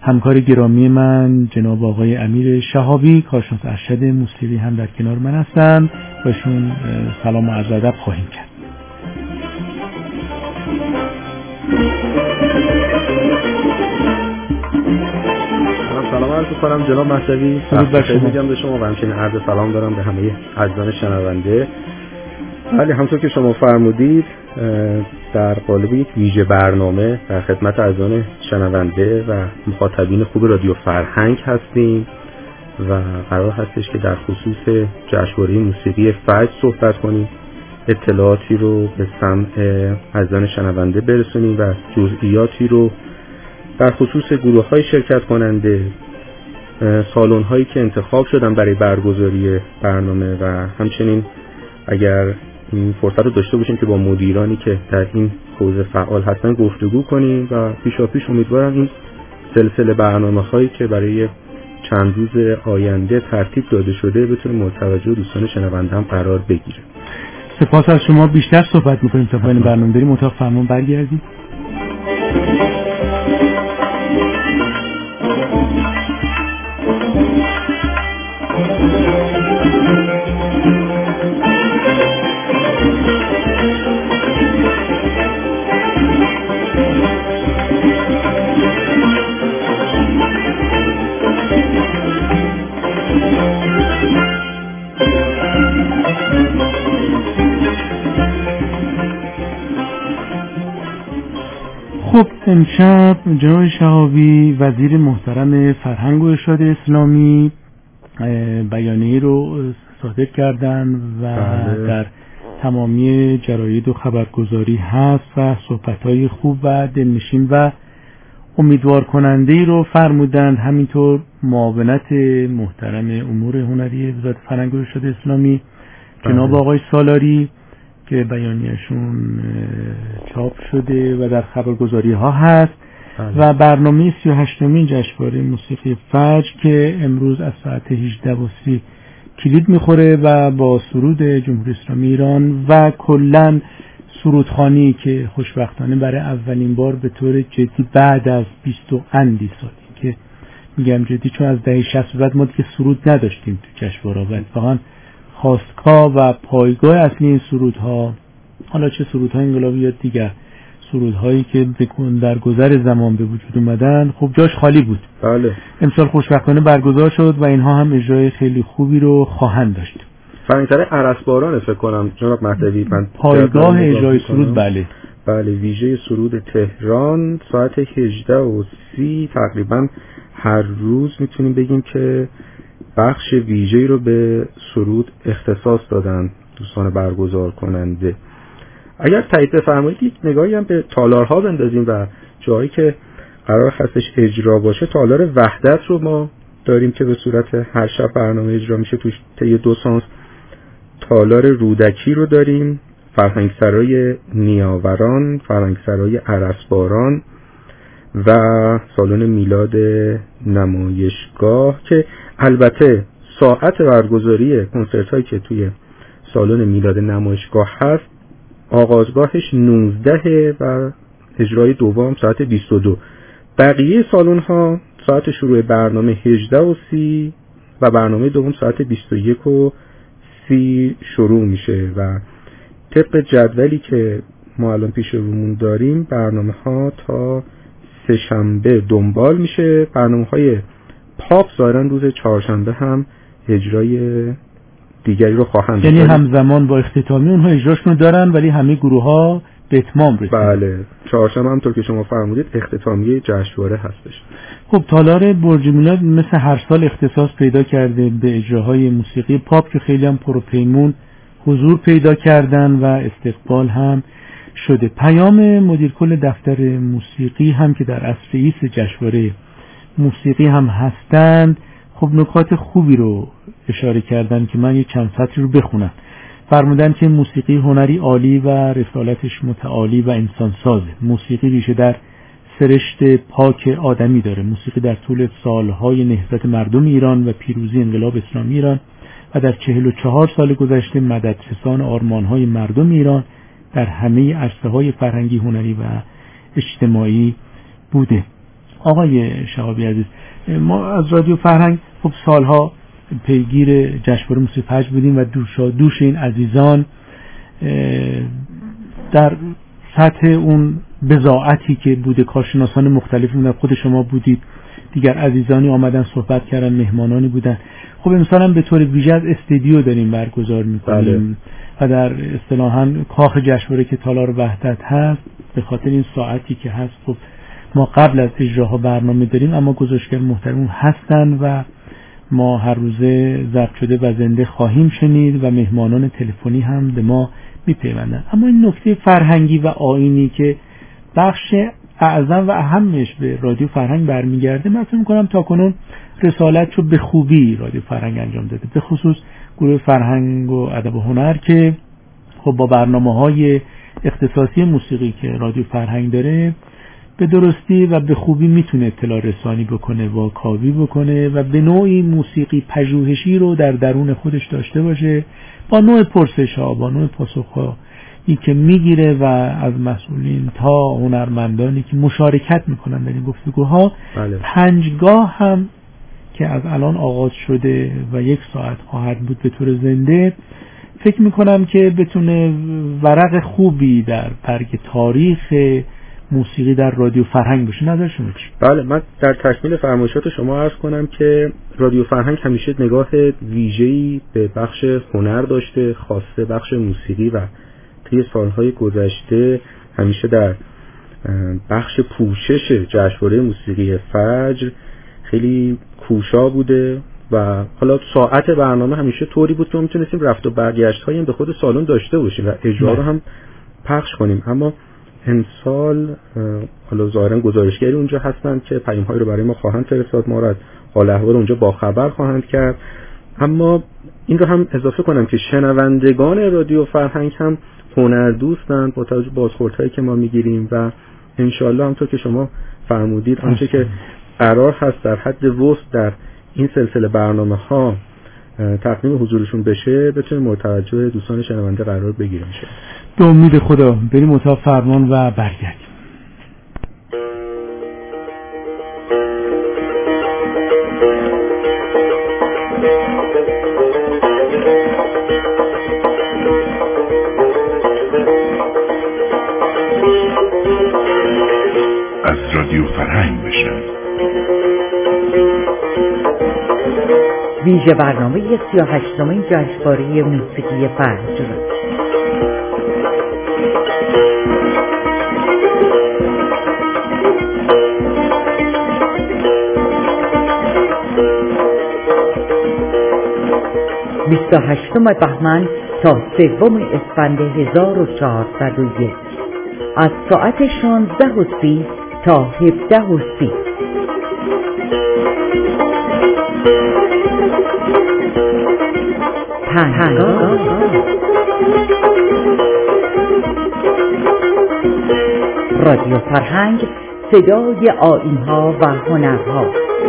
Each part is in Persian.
همکار گرامی من جناب آقای امیر شهابی، کارشناس ارشد موسیقی هم در کنار من هستند. باشون سلام و عرض ادب خواهیم کرد. سلام عرض می‌کنم جناب مهدوی. درود بر شما. میگم به شما و همچنین عرض سلام دارم به همه عزیزان شنونده. بله، همونطور که شما فرمودید در قالب یک ویژه برنامه در خدمت عزیزان شنونده و مخاطبین خوب رادیو فرهنگ هستیم و قرار هستش که در خصوص جشنواره موسیقی فجر صحبت کنیم، اطلاعاتی رو به سمع عزیزان شنونده برسونیم و جزئیاتی رو در خصوص گروه‌های شرکت کننده، سالن‌هایی که انتخاب شدن برای برگزاری برنامه و همچنین اگر این فرصت رو داشته باشیم که با مدیرانی که در این حوزه فعال هستن گفتگو کنیم و پیشاپیش امیدوارم این سلسله برنامه‌هایی که برای چند روز آینده ترتیب داده شده بتونه مورد توجه دوستان شنونده هم قرار بگیره. سپاس از شما. بیشتر صحبت می‌کنیم تا پایان برنامه بریم اتاق فرمان برگردیم. خب امشب جناب شهابی وزیر محترم فرهنگ و ارشاد اسلامی بیانیه رو صادر کردن و در تمامی جراید و خبرگزاری هست و صحبت‌های خوب و دلنشین و امیدوار کننده رو فرمودند. همینطور معاونت محترم امور هنری وزارت فرهنگ و ارشاد اسلامی جناب آقای سالاری که بیانیه‌شون چاپ شده و در خبرگزاری ها هست و برنامه 38مین جشنواره موسیقی فجر که امروز از ساعت 18:30 کلید میخوره و با سرود جمهوری اسلامی ایران و کلاً سرودخوانی که خوشبختانه برای اولین بار به طور جدی بعد از 20 اندی سالی که میگم جدی چون از دهه 60 بعد ما دیگه سرود نداشتیم تو جشنواره و واقعا خواستگاه و پایگاه اصلی این سرودها، حالا چه سرودهای انقلابی یا دیگر سرودهایی که در گذر زمان به وجود اومدن، خب جاش خالی بود. بله. امسال خوشبختانه برگزار شد و اینها هم اجرای خیلی خوبی رو خواهند داشت. فرنگتر عرسباران فکر کنم جناب مهدوی، من پایگاه اجرای سرود. بله ویژه سرود تهران ساعت 18:30 تقریبا هر روز میتونیم بگیم که بخش ویژه‌ای رو به سرود اختصاص دادن دوستان برگزار کننده. اگر تایید بفرمایید یک نگاهی هم به تالارها بندازیم و جایی که قرار هستش اجرا باشه. تالار وحدت رو ما داریم که به صورت هر شب برنامه اجرا میشه توش طی 2 سانس. تالار رودکی رو داریم، فرهنگسرای نیاوران، فرهنگسرای عرسباران و سالن میلاد نمایشگاه که البته ساعت برگزاری کنسرت هایی که توی سالن میلاد نمایشگاه هست آغازگاهش 19 و اجرای دوم ساعت 22. بقیه سالن ها ساعت شروع برنامه 18:30 و برنامه دوم ساعت 21:30 شروع میشه و طبق جدولی که ما الان پیش رومون داریم برنامه ها تا سه شنبه دنبال میشه. برنامه های پاپ ظاهرا روز چهارشنبه هم اجرای دیگری رو خواهند یعنی همزمان با اختتامی اونها اجراشون دارن ولی همه گروه ها به اتمام رسیدن. بله، چهارشنبه هم طور که شما فرمودید اختتامیه جشنواره هستش. خب تالار برج میلاد مثل هر سال اختصاص پیدا کرده به اجراهای موسیقی پاپ که خیلی هم پروپیمون حضور پیدا کردن و استقبال هم شده. پیام مدیر کل دفتر موسیقی هم که در اصل رئیس جشنواره موسیقی هم هستند خب نکات خوبی رو اشاره کردن که من یک چند سطری رو بخونم. فرمودن که موسیقی هنری عالی و رسالتش متعالی و انسانسازه. موسیقی ریشه در سرشت پاک آدمی داره. موسیقی در طول سالهای نهضت مردم ایران و پیروزی انقلاب اسلامی ایران و در 44 سال گذشته مددرسان آرمانهای مردم ایران در همه عرصه‌های فرهنگی، هنری و اجتماعی بوده. آقای شهابی عزیز، ما از رادیو فرهنگ خب سالها پیگیر جشنواره موسیقی فجر بودیم و دوش این عزیزان در سطح اون بضاعتی که بوده، کارشناسان مختلفی بودن، خود شما بودید، دیگر عزیزانی آمدن صحبت کردن، مهمانانی بودن. خب امسال هم به طور ویژه از استودیو داریم برگزار میکنیم و در اصطلاحاً کاخ جشنواره که تالار وحدت هست، به خاطر این ساعتی که هست خب ما قبل از اجراها برنامه داریم، اما گزارشگر محترم هستن و ما هر روزه ضبط شده و زنده خواهیم شنید و مهمانان تلفنی هم به ما میپیوندن. اما این نکته فرهنگی و آیینی که بخش اعظم و اهمش به رادیو فرهنگ برمیگرده، من فکر می‌کنم تاکنون رسالت رو به خوبی رادیو فرهنگ انجام داده، به خصوص گروه فرهنگ و ادب و هنر که خب با برنامه‌های اختصاصی موسیقی که رادیو فرهنگ داره به درستی و به خوبی میتونه اطلاع رسانی بکنه، واکاوی بکنه و به نوعی موسیقی پژوهشی رو در درون خودش داشته باشه، با نوع پرسش‌ها، با نوع پاسخ‌ها این که میگیره و از مسئولین تا هنرمندانی که مشارکت میکنن در این گفتگوها. بله. 5 گاه هم که از الان آغاز شده و 1 ساعت خواهد بود به طور زنده، فکر میکنم که بتونه ورق خوبی در برگ تاریخ موسیقی در رادیو فرهنگ بشه. نظر شما چیه؟ بله، من در تکمیل فرمایشات شما عرض کنم که رادیو فرهنگ همیشه نگاه ویژه‌ای به بخش هنر داشته، خاصه بخش موسیقی، و طی سالهای گذشته همیشه در بخش پوشش جشنواره موسیقی فجر خیلی کوشا بوده و حالا ساعت برنامه همیشه طوری بود که ما میتونستیم رفت و برگشت هایی به خود سالن داشته باشیم و اجرا رو هم پخش کنیم. اما امسال حالا ظاهرا گزارشگری اونجا هستن که پیام هایی رو برای ما خواهند فرستاد، ما رو از حال احوال اونجا با خبر خواهند کرد. اما این رو هم اضافه کنم که شنوندگان رادیو فرهنگ هم هنر دوستن با توجه به بازخوردهایی که ما میگیریم و انشالله همونطور که شما فرمودید آنچه که قرار هست در حد وسط در این سلسله برنامه ها تقدیم حضورشون بشه بتونه مورد توجه دوستان شنونده قرار بگیره میشه. به امید خدا بریم اتاق فرمان و برگردیم. از رادیو فرهنگ بشن. ویژه برنامه 38مین جشنواره موسیقی فجر. هشتم بهمن تا 3 اسفند 1401 از ساعت 16:30 تا 17:30. رادیو فرهنگ، صدای آیین‌ها و هنرها.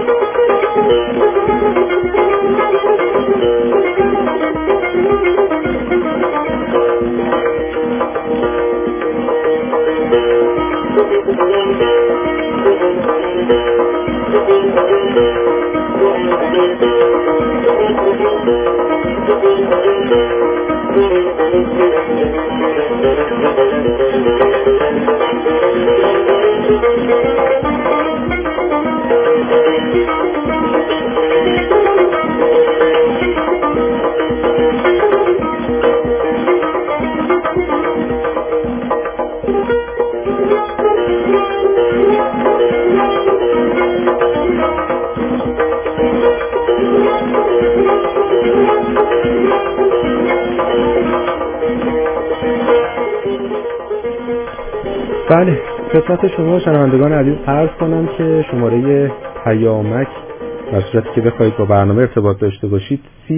بله، خدمت شما شنوندگان عزیز عرض کنم که شماره پیامک در صورتی که بخواید با برنامه ارتباط داشته باشید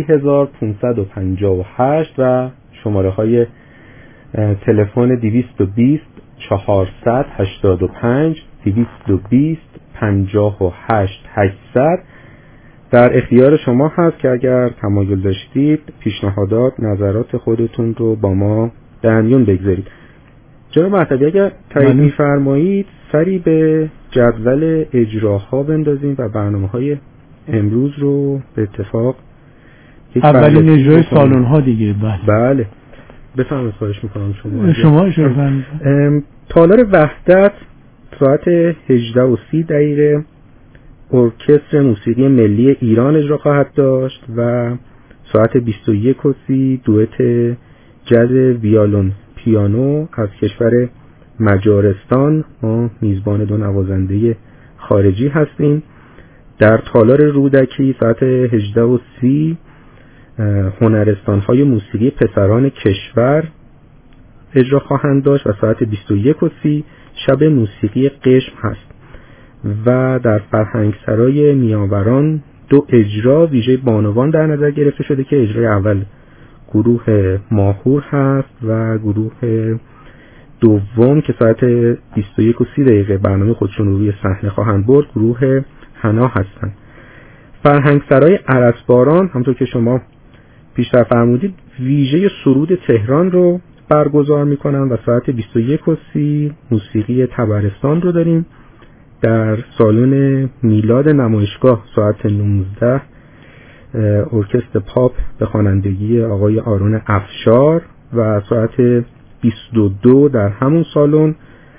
30558 و شماره های تلفن 220 485 220 58 800 در اختیار شما هست که اگر تمایل داشتید پیشنهادات، نظرات خودتون رو با ما در میون بگذارید. جناب مهدوی اگر تایید می‌فرمایید سری به جدول اجراها بندازیم و برنامه‌های امروز رو به اتفاق اولین اجرای سالن‌ها دیگه. بله بفرمایید، خواهش می‌کنم شما اشاره فرمایید. تالار وحدت ساعت 18:30 ارکستر موسیقی ملی ایران اجرا خواهد داشت و ساعت 21:30 دوئت جاز ویولون پیانو از کشور مجارستان. ما میزبان دو نوازنده خارجی هستیم. در تالار رودکی ساعت 18:30 هنرستان‌های موسیقی پسران کشور اجرا خواهند داشت و ساعت 21:30 شب موسیقی قشم هست. و در فرهنگسرای نیاوران 2 اجرا ویژه بانوان در نظر گرفته شده که اجرای اول گروه ماهور هست و گروه دوم که ساعت 21:30 برنامه خودشون روی صحنه خواهند برد گروه حنا هستند. فرهنگسرای ارسباران همونطور که شما پیشتر فرمودید ویژه سرود تهران رو برگزار میکنن و ساعت 21:30 موسیقی طبرستان رو داریم. در سالن میلاد نمایشگاه ساعت 19 ارکستر پاپ به خوانندگی آقای آرون افشار و ساعت 22 در همون سالن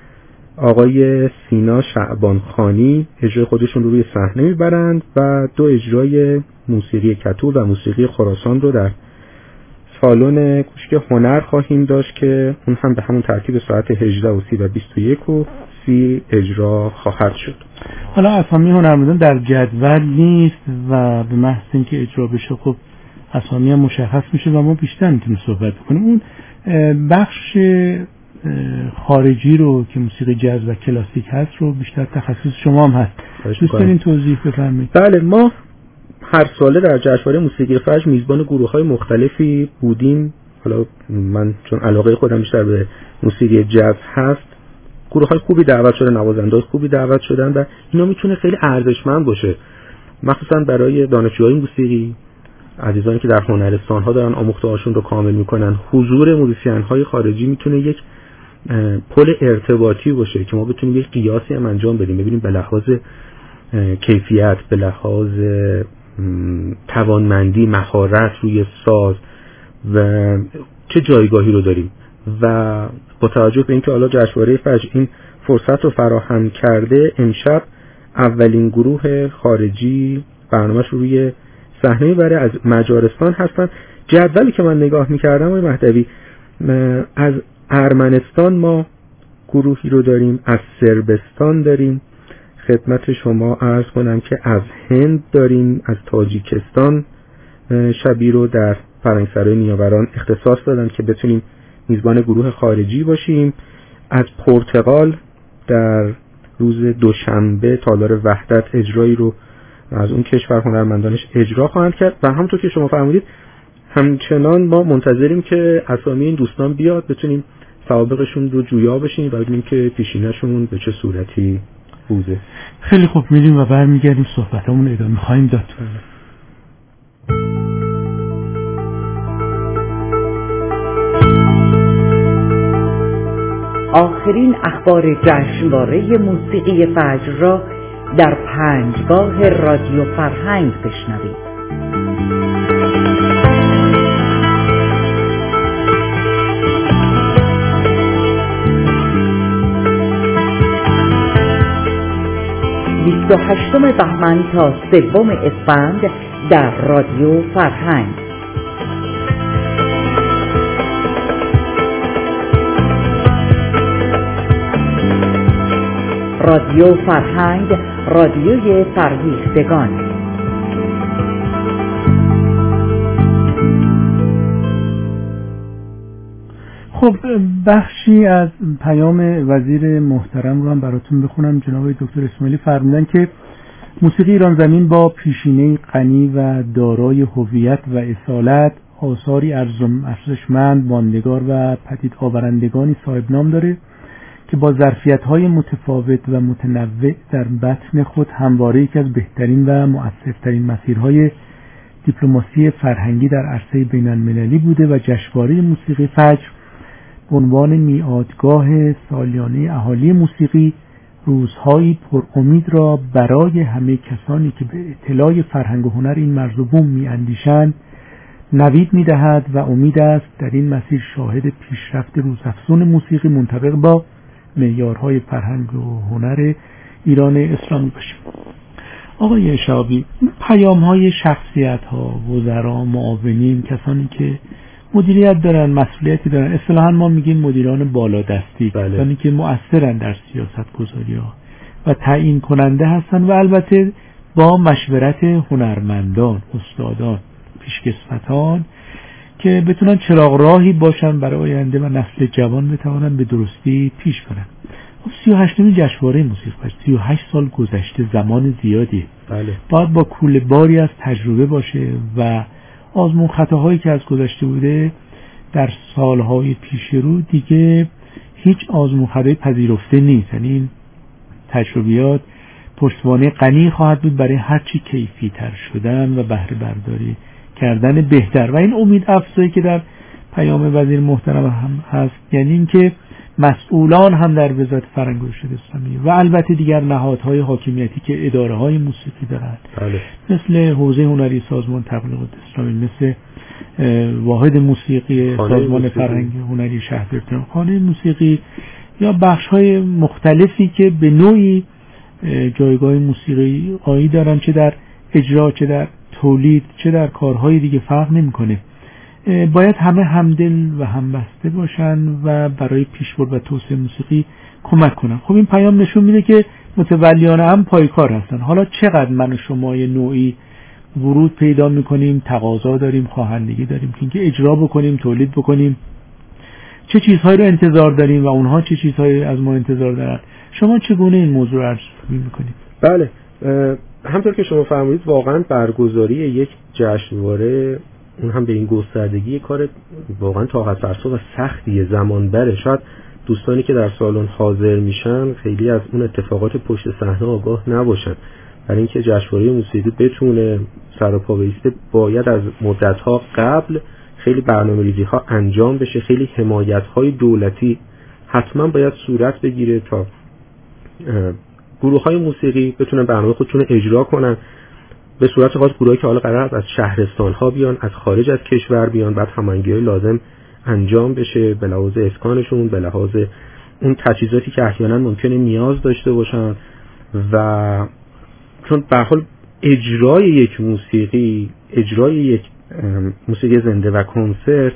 آقای سینا شعبانخانی اجرای خودشون رو روی صحنه میبرند و 2 اجرای موسیقی کتو و موسیقی خراسان رو در سالن کوشک هنر خواهیم داشت که اون هم به همون ترتیب ساعت 18:30 و 21:30 اجرا خواهد شد. حالا اسامی هنرمندان در جدول نیست و به محض اینکه اجرا بشه خب اسامی هم مشخص میشه و ما بیشتر میتونیم صحبت کنیم. اون بخش خارجی رو که موسیقی جاز و کلاسیک هست رو بیشتر تخصص شما هم هست. دوست دارین توضیح بفرمایید؟ بله، ما هر ساله در جشنواره موسیقی فجر میزبان گروه‌های مختلفی بودیم. حالا من چون علاقه خودم بیشتر به موسیقی جاز هست گروه‌های خوبی دعوت شدن، نوازنده‌های خوبی دعوت شدن و اینا میتونه خیلی ارزشمند باشه مخصوصا برای دانشجوهای موسیقی، عزیزانی که در هنرستان‌ها دارن آموخته‌هاشون رو کامل میکنن. حضور موزیسین‌های خارجی میتونه یک پل ارتباطی باشه که ما بتونیم یک قیاسی هم انجام بدیم، ببینیم به لحاظ کیفیت، به لحاظ توانمندی، مهارت روی ساز و چه جایگاهی رو داریم. و با توجه به اینکه حالا جشنواره فجر این فرصت رو فراهم کرده، امشب اولین گروه خارجی برنامه‌اش رو روی صحنه میبره، از مجارستان هستن. جدولی که من نگاه میکردم آقای مهدوی، از ارمنستان ما گروهی رو داریم، از صربستان داریم، خدمت شما عرض کنم که از هند داریم، از تاجیکستان شبی رو در فرهنگسرای نیاوران اختصاص دادن که بتونیم میزبان گروه خارجی باشیم. از پرتغال در روز دوشنبه تالار وحدت اجرایی رو از اون کشور هنرمندانش اجرا خواهند کرد و همونطور که شما فرمودید همچنان ما منتظریم که اسامی این دوستان بیاد بتونیم سوابقشون رو جویا بشیم و ببینیم که پیشینه‌شون به چه صورتی بوده. خیلی خوب، میریم و برمیگردیم صحبتامون ادامه خواهیم داد. آخرین اخبار جشنواره موسیقی فجر را در پنجگاه رادیو فرهنگ بشنوید. بیست و هشتم بهمن تا 3 اسفند در رادیو فرهنگ. رادیو فرهنگ، رادیوی فرهیختگان. خب بخشی از پیام وزیر محترم رو هم براتون بخونم. جناب دکتر اسماعیلی فرمودن که موسیقی ایران زمین با پیشینه غنی و دارای هویت و اصالت، آثاری ارزشمند، ماندگار و پدید آورندگانی صاحب نام داره که با ظرفیت‌های متفاوت و متنوع در بطن خود همواره یکی از بهترین و مؤثرترین مسیرهای دیپلماسی فرهنگی در عرصه بین‌المللی بوده و جشنواره موسیقی فجر به عنوان میعادگاه سالیانه اهالی موسیقی روزهایی پر امید را برای همه کسانی که به اطلاع فرهنگ و هنر این مرز و بوم میاندیشند نوید میدهد و امید است در این مسیر شاهد پیشرفت روزافزون موسیقی منطبق با معیارهای فرهنگ و هنر ایران اسلامی باشیم. آقای شهابی، پیام‌های شخصیت‌ها، وزرا، معاونین، کسانی که مدیریت دارن، مسئولیتی دارن، اصطلاحاً ما میگیم مدیران بالادستی، کسانی که مؤثرن در سیاست‌گذاری‌ها و تعیین کننده هستن و البته با مشورت هنرمندان، استادان، پیشکسوتان که بتونن چراغ راهی باشن برای آینده و نسل جوان بتوانن به درستی پیش برن. 38مین جشنواره موسیقی فجر، 38 سال گذشته، زمان زیادی. باید با کوله باری از تجربه باشه و آزمون خطاهایی که از گذشته بوده در سالهای پیش رو دیگه هیچ آزمون خطایی پذیرفته نیست. یعنی این تجربیات پشتوانه غنی خواهد بود برای هرچی کیفی تر شدن و بهره برداری کردن بهتر. و این امید افزایی که در پیام وزیر محترم هم هست، یعنی اینکه مسئولان هم در وزارت فرهنگ و ارشاد اسلامی و البته دیگر نهادهای حاکمیتی که اداره‌های موسیقی دارند، مثل حوزه هنری سازمان تبلیغات اسلامی، مثل واحد موسیقی سازمان فرهنگ هنری شهرداری، خانه موسیقی یا بخش‌های مختلفی که به نوعی جایگاه موسیقی قایی دارن، چه در اجرا، چه در تولید، چه در کارهای دیگه، فرق نمی‌کنه. باید همه همدل و همبسته باشن و برای پیشبرد و توسعه موسیقی کمک کنن. خب این پیام نشون میده که متولیان هم پایکار هستن. حالا چقدر من و شما یه نوعی ورود پیدا میکنیم، تقاضا داریم، خواهندگی داریم که اینکه اجرا بکنیم، تولید بکنیم، چه چیزهایی رو انتظار داریم و اونها چه چیزهایی از ما انتظار دارن. شما چگونه این موضوع رو ارزیابی میکنید؟ بله، همطور که شما فرمودید واقعا برگزاری یک جشنواره، اون هم به این گستردگی، کار واقعا طاقت فرسا و سختیه، زمان بره. شاید دوستانی که در سالن حاضر میشن خیلی از اون اتفاقات پشت صحنه آگاه نباشن. برای اینکه جشنواره موسیقی بتونه سر و پا بایسته باید از مدت‌ها قبل خیلی برنامه‌ریزی ها انجام بشه، خیلی حمایت‌های دولتی حتما باید صورت بگیره تا گروه‌های موسیقی بتونن برنامه خودشون اجرا کنن. به صورت خاص گروهایی که حالا قرار از شهرستان‌ها بیان، از خارج از کشور بیان، بعد هماهنگی‌های لازم انجام بشه به لحاظ اسکانشون، به لحاظ اون تجهیزاتی که احیانا ممکنه نیاز داشته باشن. و چون به هر حال اجرای یک موسیقی، اجرای یک موسیقی زنده و کنسرت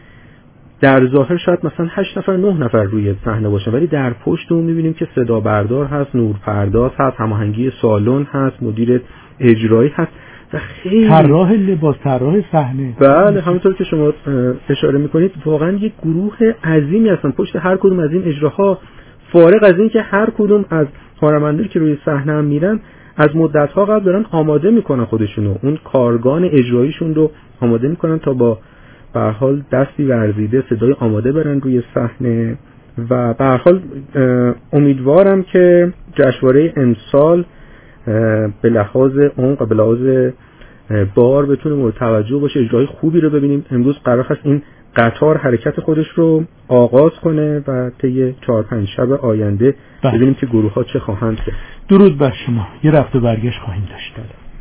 در ظاهر شاید مثلا 8 نفر 9 نفر روی صحنه باشن، ولی در پشت اون می‌بینیم که صدا بردار هست، نورپرداز هست، هماهنگی سالن هست، مدیر اجرایی هست و خیلی طراح لباس، طراح صحنه. بله، همونطور که شما اشاره می‌کنید واقعا یک گروه عظیمی هستن پشت هر کدوم از این اجراها، فارغ از این که هر کدوم از هنرمندانی که روی صحنه هم میرن از مدت‌ها قبل دارن آماده میکنن خودشونو، اون کارگان اجراییشون رو آماده میکنن تا با به هر حال دستی ورزیده، صدای آماده برن روی صحنه. و به هر حال امیدوارم که جشنواره امسال به لحاظ عمق و به لحاظ بار بتونه مورد توجه باشه، اجرای خوبی رو ببینیم. امروز قرار هست این قطار حرکت خودش رو آغاز کنه و طی 4-5 شب آینده ببینیم که گروه‌ها چه خواهند کرد. درود بر شما. یه رفت و برگشت خواهیم داشت.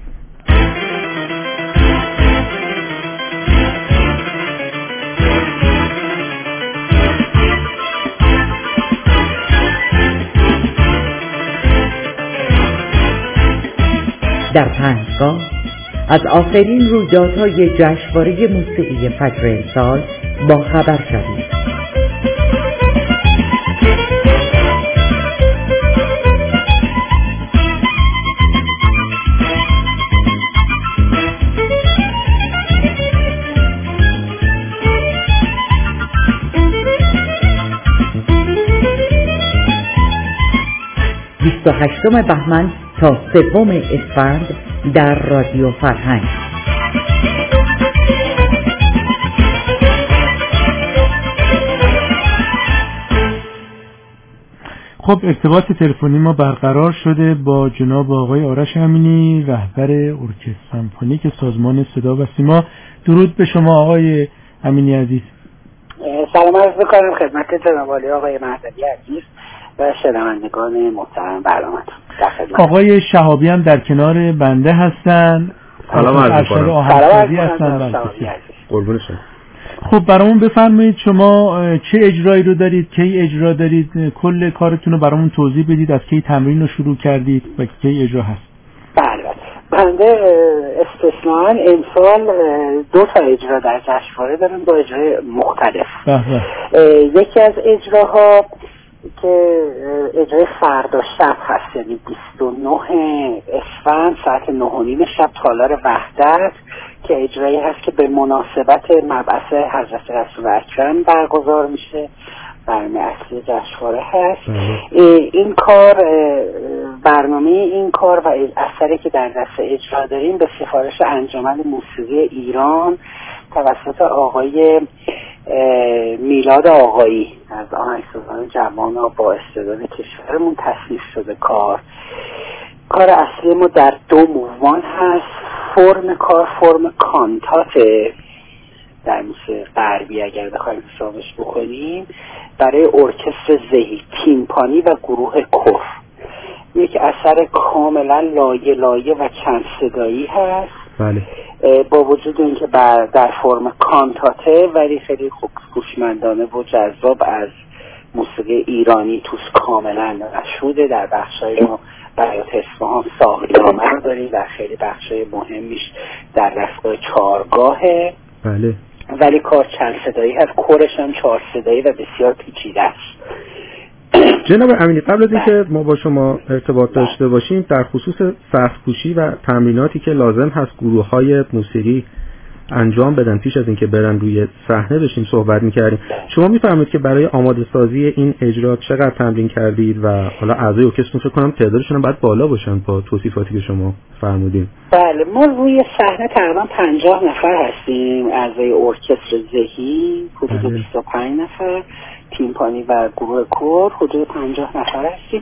در پنجگاه از آخرین رویدادهای جشنواره موسیقی فجر امسال با خبر شدید. هشتم بهمن تا 3 اسفند در رادیو فرهنگ. خب ارتباط تلفنی ما برقرار شده با جناب آقای آرش امینی، رهبر ارکستر سمفونیک سازمان صدا و سیما. درود به شما آقای امینی عزیز. سلام عرض می‌کنم خدمت جناب عالی آقای مهدوی عزیز و شنوندگان محترم برنامه‌تون. آقای شهابی هم در کنار بنده هستن. سلام عرض می‌کنم. آهنگسازی هستن. قربون شما. خب برامون بفرمایید شما چه اجرایی رو دارید، کی اجرا دارید، کل کارتون رو برامون توضیح بدید، از کی تمرین رو شروع کردید و کی اجرا هست. بله بنده استثناءً امسال 2 تا اجرا در جشنواره دارم، 2 اجرای مختلف. یکی از اجراها که اجرای فردا شب هست، یعنی 29 اسفند ساعت 9:30 شب تالار وحدت، که اجرایی هست که به مناسبت مبعث حضرت رسول اکرم برگزار میشه، برنامه اصلی جشنواره هست. این کار، برنامه این کار و اثری که در دست اجرا داریم به سفارش انجمن موسیقی ایران توسط آقای میلاد آقایی از آهنگسازان جوان و با استعداد کشورمون تصنیف شده. کار اصلی ما در 2 موومان هست. فرم کار فرم کانتاته در موسیقی غربی اگر بخوایم حسابش بکنیم، برای ارکستر زهی، تیمپانی و گروه کف. یک اثر کاملا لایه لایه و چند صدایی هست. بله. با وجود اینکه در فرم کانتاته ولی خیلی خوب هوشمندانه و جذاب از موسیقی ایرانی توش کاملا نشوده. در بخشای ما بیات اصفهان ساقی‌نامه رو داریم، در خیلی بخشای مهمیش در دستگاه 4گاهه. بله. ولی کار چند صدایی هست، کورش هم 4 صدایی و بسیار پیچیده است. جناب امینی، قبل از اینکه ما با شما ارتباط داشته باشیم در خصوص سخت‌کوشی و تمریناتی که لازم هست گروه‌های موسیقی انجام بدن پیش از اینکه برن روی صحنه داشتیم صحبت می‌کردیم. شما می‌فرمایید که برای آماده سازی این اجرا چقدر تمرین کردید و حالا اعضای ارکستر فکر کنم تعدادشون باید بالا باشن با توصیفاتی که شما فرمودین. بله، ما روی صحنه تقریبا 50 نفر هستیم، اعضای ارکستر زهی حدود 25 نفر، تیمپانی و گروه کور حدود 50 نفر هستیم.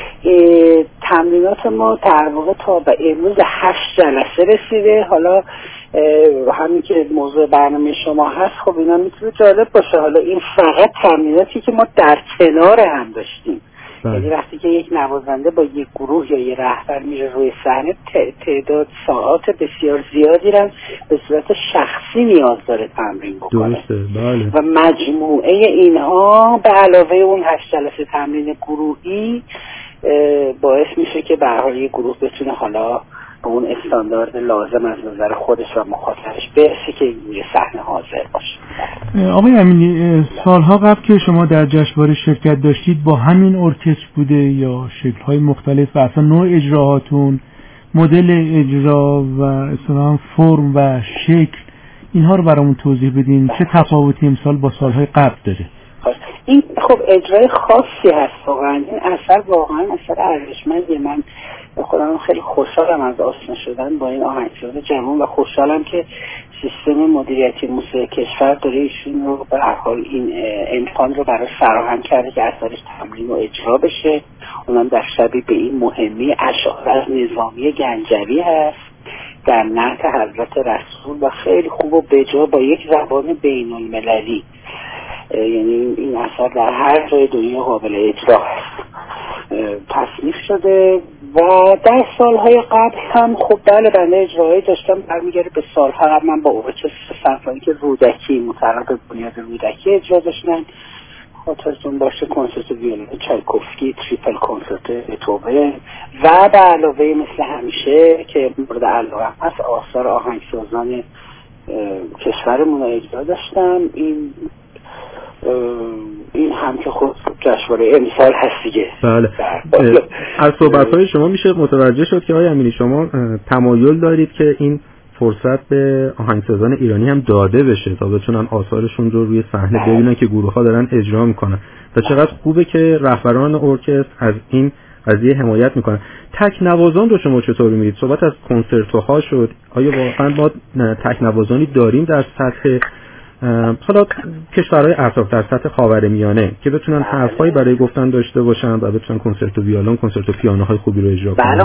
تمرینات ما در واقع تا به امروز 8 جلسه رسیده. حالا همین که موضوع برنامه شما هست، خب اینا میتونه جالب باشه. حالا این فقط تمریناتی که ما در کنار هم داشتیم. یعنی وقتی که یک نوازنده با یک گروه یا یک رهبر میره روی صحنه، تعداد ساعات بسیار زیادی رو به صورت شخصی نیاز داره تمرین بکنه. درسته، بله. و مجموعه اینها به علاوه اون 8 جلسه تمرین گروهی باعث میشه که به هر حال یک گروه بتونه حالا به اون استاندارد لازم از نظر خودش و مخاطبش برسه که روی صحنه حاضر باشه. آقای امینی، سالها قبل که شما در جشنواره شرکت داشتید با همین ارکستر بوده یا شکل‌های مختلف و اصلا نوع اجراهاتون، مدل اجرا و اصلا فرم و شکل، اینها رو برامون توضیح بدین. چه تفاوتی امسال با سالهای قبل داره؟ این خب اجرای خاصی هست واقعا. این اثر واقعا اثر ارزشمندیه. من خودم خیلی خوشحالم از آشنا شدن با این آهنگساز جوان و خوشحالم که سیستم مدیریتی موسیقی کشور داره ایشون رو به هر حال این امکان رو براش فراهم کرده که اثرش تمرین و اجرا بشه. اونم در شبیه به این مهمی اشعار از نظامی گنجوی هست در نعت حضرت رسول و خیلی خوب و بجا با یک زبان بین المللی. یعنی این اثر در هر جای دنیا قابل اجرا هست. تصنیف شده و در سالهای قبل هم خب بله بنده اجراهایی داشتم برمیگرده به سالها قبل. من با ارکستر سمفونیک رودکی مطرب بنیاد رودکی اجرا داشتم. خاطرتون باشه کنسرت ویولن چایکوفسکی، تریپل کنسرت بتوون و به علاوه مثل همیشه که مورد علاقه هست آثار آهنگسازان کشورمون رو اجرا داشتم. این هم که خود جشنواره امسال هست دیگه. بله. از صحبت‌های شما میشه متوجه شد که آقای امینی شما تمایل دارید که این فرصت به آهنگسازان ایرانی هم داده بشه تا بتونن آثارشون رو روی صحنه ببینن که گروه‌ها دارن اجرا میکنن و چقدر خوبه که رهبران ارکستر از این قضیه حمایت میکنن. تک نوازان رو شما چطور می‌بینید؟ صحبت از کنسرت‌ها شد. آیا واقعا ما تک نوازانی داریم در سطح حالا کشورهای اطراف، در سطح خاورمیانه که بتونن حرفایی برای گفتن داشته باشن و بتونن کنسرت و ویولن، کنسرت و پیانوهای خوبی رو اجرا کنن؟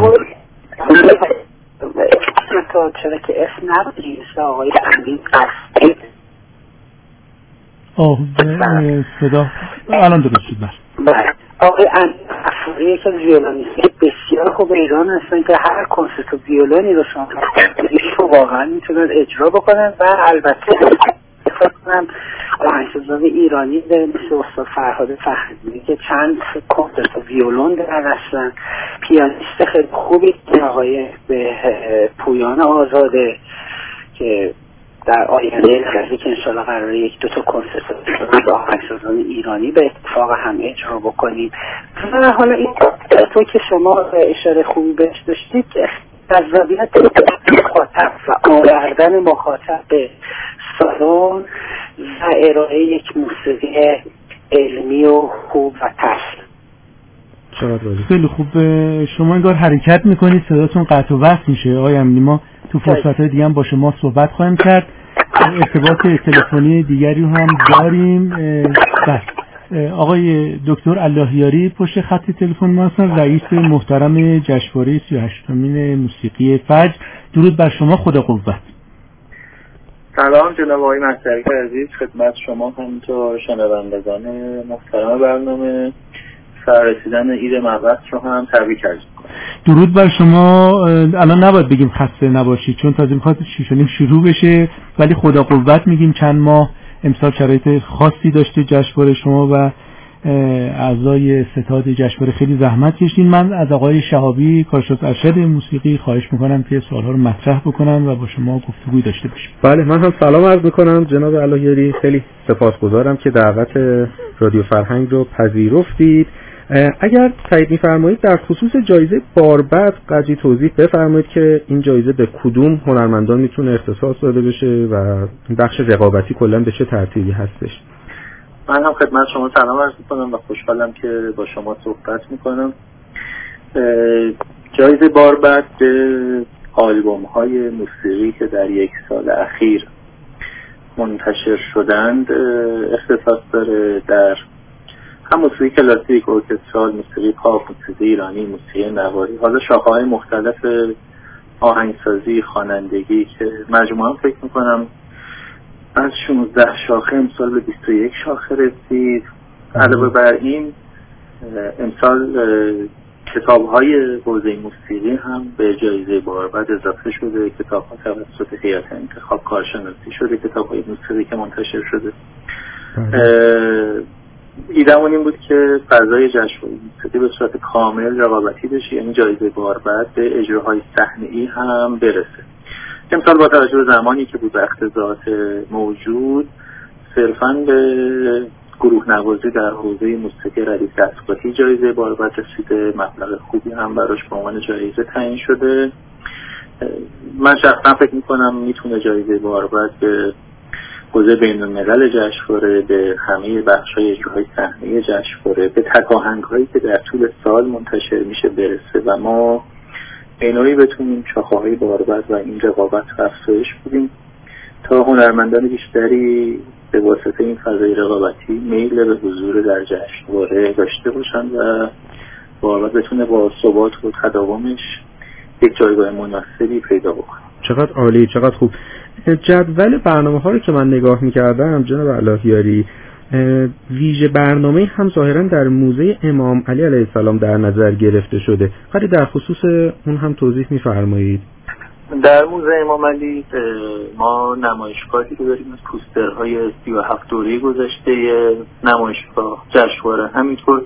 چرا که اسم نبودی آقای امین قصدی. صدا الان درست شد. بله. آقای افروری یک از ویولونیست بسیار خوب ایران هستن که هر کنسرت ویولونی رو شما واقعا میتونن اجرا بکنن و البته فکر کنم آهنگسازان ایرانی مثل استاد فرهاد فهمی که چند کنسرت ویولون دارن، پیانیست خیلی خوبی آقای پویان آزاده که در آینده نزدیک انشالله قراره یک دو تا کنسرت با آهنگسازان ایرانی به اتفاق هم اجرا بکنیم. و حالا این تو که شما اشاره خوبی بهش داشتید جذابیت مخاطب و آوردن مخاطب به سالن و ارائه یک موسیقی علمی و خوب و تاثیر. خیلی خوب. شما انگار حرکت میکنید، صداتون قطع و وصل میشه. آقای امینی ما تو فرصت‌های دیگه هم با شما صحبت خواهیم کرد، ارتباط تلفنی دیگری هم داریم. آقای دکتر اللهیاری پشت خط تلفن ما هستن، رئیس محترم جشنواره 38مین موسیقی فجر. درود بر شما، خدا قوت. سلام جناب آقای مسترک عزیز، خدمت شما همینطور شنوندگان محترم برنامه. رسیدن عید مبعث رو هم تبریک عرض می‌کنم. درود بر شما. الان نباید بگیم خسته نباشید چون تازه می‌خواد 6:30 شروع بشه، ولی خدا قوت میگیم. چند ماه امسال شرایط خاصی داشته جشنواره شما و اعضای ستاد جشنواره خیلی زحمت کشیدین. من از آقای شهابی کارشناس ارشد موسیقی خواهش میکنم که سوال‌ها رو مطرح بکنن و با شما گفتگوی داشته باشیم. بله، من هم سلام عرض میکنم جناب اللهیاری، خیلی سپاسگزارم که دعوت رادیو فرهنگ رو پذیرفتید. اگر تایید می‌فرمایید در خصوص جایزه باربد قدری توضیح بفرمایید که این جایزه به کدوم هنرمندان میتونه اختصاص داده بشه و بخش رقابتی کلا به چه ترتیبی هستش؟ من هم خدمت شما سلام عرض می‌کنم و خوشحالم که با شما صحبت می‌کنم. جایزه باربد به آلبوم‌های موسیقی که در یک سال اخیر منتشر شدند اختصاص داره، در هم موسیقی کلاسیک، ارکسترال، موسیقی پاپ، موسیقی ایرانی، موسیقی نواری، حالا شاخه‌های مختلف آهنگسازی، خوانندگی که مجموعاً فکر می‌کنم از 16 شاخه امسال به 21 شاخه رسید. علاوه بر این امسال کتاب‌های حوزه موسیقی هم به جایزه باربد اضافه شده. کتاب‌ها توسط هیئت انتخاب کارشناسی شده، کتاب‌های موسیقی که منتشر شده. ایده‌مون این بود که فضای جشنواره موسیقی به صورت کامل رقابتی بشه، یعنی جایزه باربد به اجراهای صحنه‌ای هم برسه. امسال با توجه به زمانی که بود و اقتضاعات موجود صرفاً به گروه نوازی در حوزه موسیقی ردیف دستگاهی جایزه باربد رسیده. مبلغ خوبی هم براش به عنوان جایزه تعیین شده. من شخصا فکر می‌کنم میتونه جایزه باربد به حوزه بین‌الملل جشنواره، به همه بخش‌های اجراهای صحنه‌ای جشنواره، به تکاهنگ‌هایی که در طول سال منتشر میشه برسه و ما به نوعی بتونیم شاخه‌های باربد و این رقابت رو افزایش بدیم تا هنرمندان بیشتری به واسطه این فضای رقابتی میل به حضور در جشنواره داشته باشن و باربد بتونه با ثبات و تداومش یک جایگاه مناسبی پیدا بکنه. چقدر عالی، چقدر خوب. جدول برنامه‌ها رو که من نگاه می‌کردم جناب اللهیاری، ویژه برنامه هم ظاهراً در موزه امام علی علیه السلام در نظر گرفته شده. خیلی در خصوص اون هم توضیح می‌فرمایید؟ در موزه امام علی ما نمایشگاهی رو داریم از پوسترهای 37 دوره گذشته نمایشگاه جشنواره، همینطور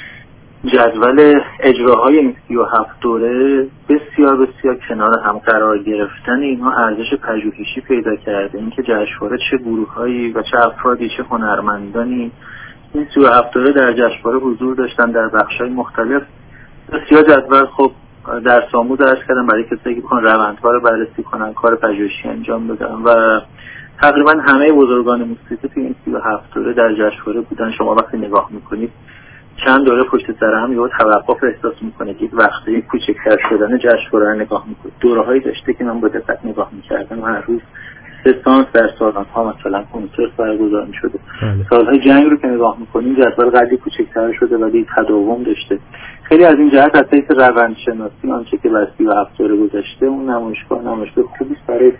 جدول اجراهای این 37 دوره بسیار بسیار کنار هم قرار گرفتن اینها ارزش پژوهشی پیدا کرده. اینکه جشنواره چه گروه‌هایی و چه افرادی، چه هنرمندانی این 37 دوره در جشنواره حضور داشتن در بخش‌های مختلف. بسیار جدول خب در سامو درس کردن برای کسایی که بخوان روندها رو بررسی کنن، کار پژوهشی انجام بدن و تقریبا همه بزرگان موسیقی توی این 37 دوره در جشنواره بودن. شما وقتی نگاه می‌کنید چند دوره پشت سر هم یه توقف احساس میکنه که وقتی کوچکتر شدن جشنواره رو نگاه میکنه. دوره‌هایی داشته که من با دقت نگاه میکردم هر روز 3 سانس در سالن‌ها مثلا کنسرت برگزار میشده. سالهای جنگ رو که نگاه میکنیم جدول قدری کوچکتر شده ولی تداوم داشته. خیلی از این جهت از حیث روندشناسی آنچه که بر 37 دوره گذشته اون نمایشگاه خوبی برای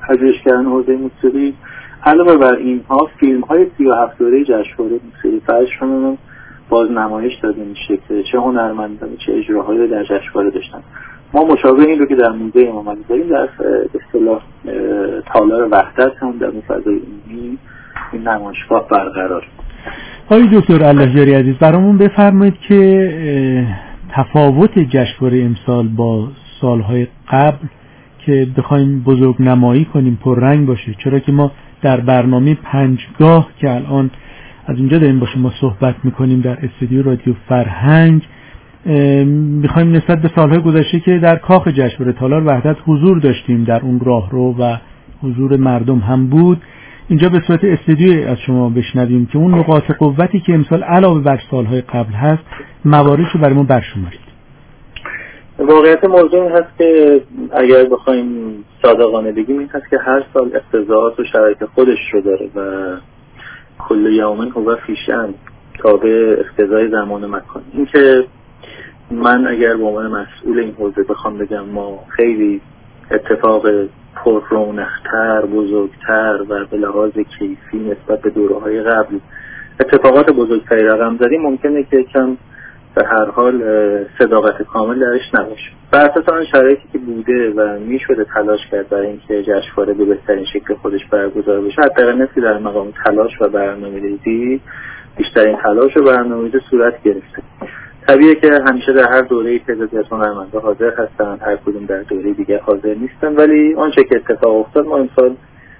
پژوهشگران حوزه موسیقی علاوه بر اینها فیلم‌های 37 دوره جشنواره موسیقی فجر باز نمایش داده میشه که چه هنرمندان چه اجراهایی در جشنواره داشتن. ما مشابه این رو که در موزه امام علی داریم در اصطلاح تالار وحدت هم در فضای عمومی این نمایشگاه برقرار. آقای دکتر اللهیاری عزیز برامون بفرمایید که تفاوت جشنواره امسال با سالهای قبل که بخوایم بزرگ نمایی کنیم پررنگ باشه، چرا که ما در برنامه 5گاه که الان از اینجا داریم با شما صحبت میکنیم در استودیو رادیو فرهنگ میخوایم نسبت به سالهای گذشته که در کاخ جشنواره تالار وحدت حضور داشتیم، در اون راهرو و حضور مردم هم بود، اینجا به صورت استودیویی از شما بشنویم که اون نقاط قوتی که امسال علاوه بر سالهای قبل هست مواردش رو برای ما برشمارید. واقعیت موضوع این هست که اگر بخوایم صادقانه بگیم این هست که هر سال اقتضاعات و شرایط خودش رو داره و کل یومن هو فیشن تابع اقتضای زمان و مکان. این که من اگر به عنوان مسئول این حوزه بخوام بگم ما خیلی اتفاق پر رونق‌تر، بزرگتر و به لحاظ کیفی نسبت به دوره‌های قبل اتفاقات بزرگتری رقم زدیم، ممکنه که کم به هر حال صداقت کامل درش نباشه. بر اساس آن شرایطی که بوده و میشده تلاش کرد برای اینکه جشنواره به بهترین شکل خودش برگزار بشه، حداقل نسبی در مقام تلاش و برنامه‌ریزی بیشترین تلاش و برنامه‌ریزی صورت گرفته. طبیعیه که همیشه در هر دوره‌ای تعدادی از هنرمندان حاضر هستن، هر کدوم در دوره دیگه حاضر نیستن، ولی آنچه که اتفاق افتاد ما امسال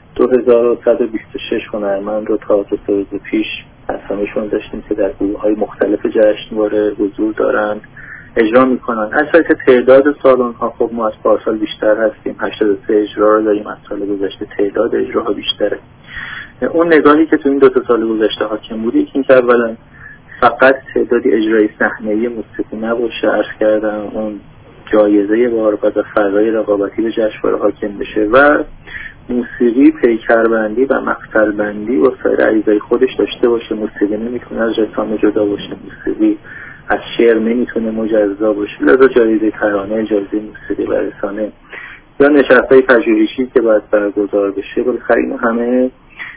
2126 هنرمند رو تا 2 روز پیش اسامیشون داشتیم که در گروه‌های مختلف جشنواره حضور دارن، اجرا میکنن. از حیث تعداد سالن‌ها خب ما از پارسال بیشتر هستیم، 83 اجرا رو داریم، از سال گذشته تعداد اجراها بیشتره. اون نگاهی که تو این 2 سال گذشته حاکم بود این که اولا فقط تعدادی اجرای صحنه‌ای موسیقی نباشه، عرض کردم اون جایزه باربد و فضای رقابتی به جشنواره حاکم بشه و موسیقی پیکربندی و مقطع‌بندی و سایر اجزای خودش داشته باشه. موسیقی نمیتونه از رسانه جدا باشه، موسیقی از شعر نمیتونه مجزا باشه، لذا جایزه ترانه، جایزه موسیقی و رسانه یا نشست‌های پژوهشی که باید برگزار بشه، بالاخره این همه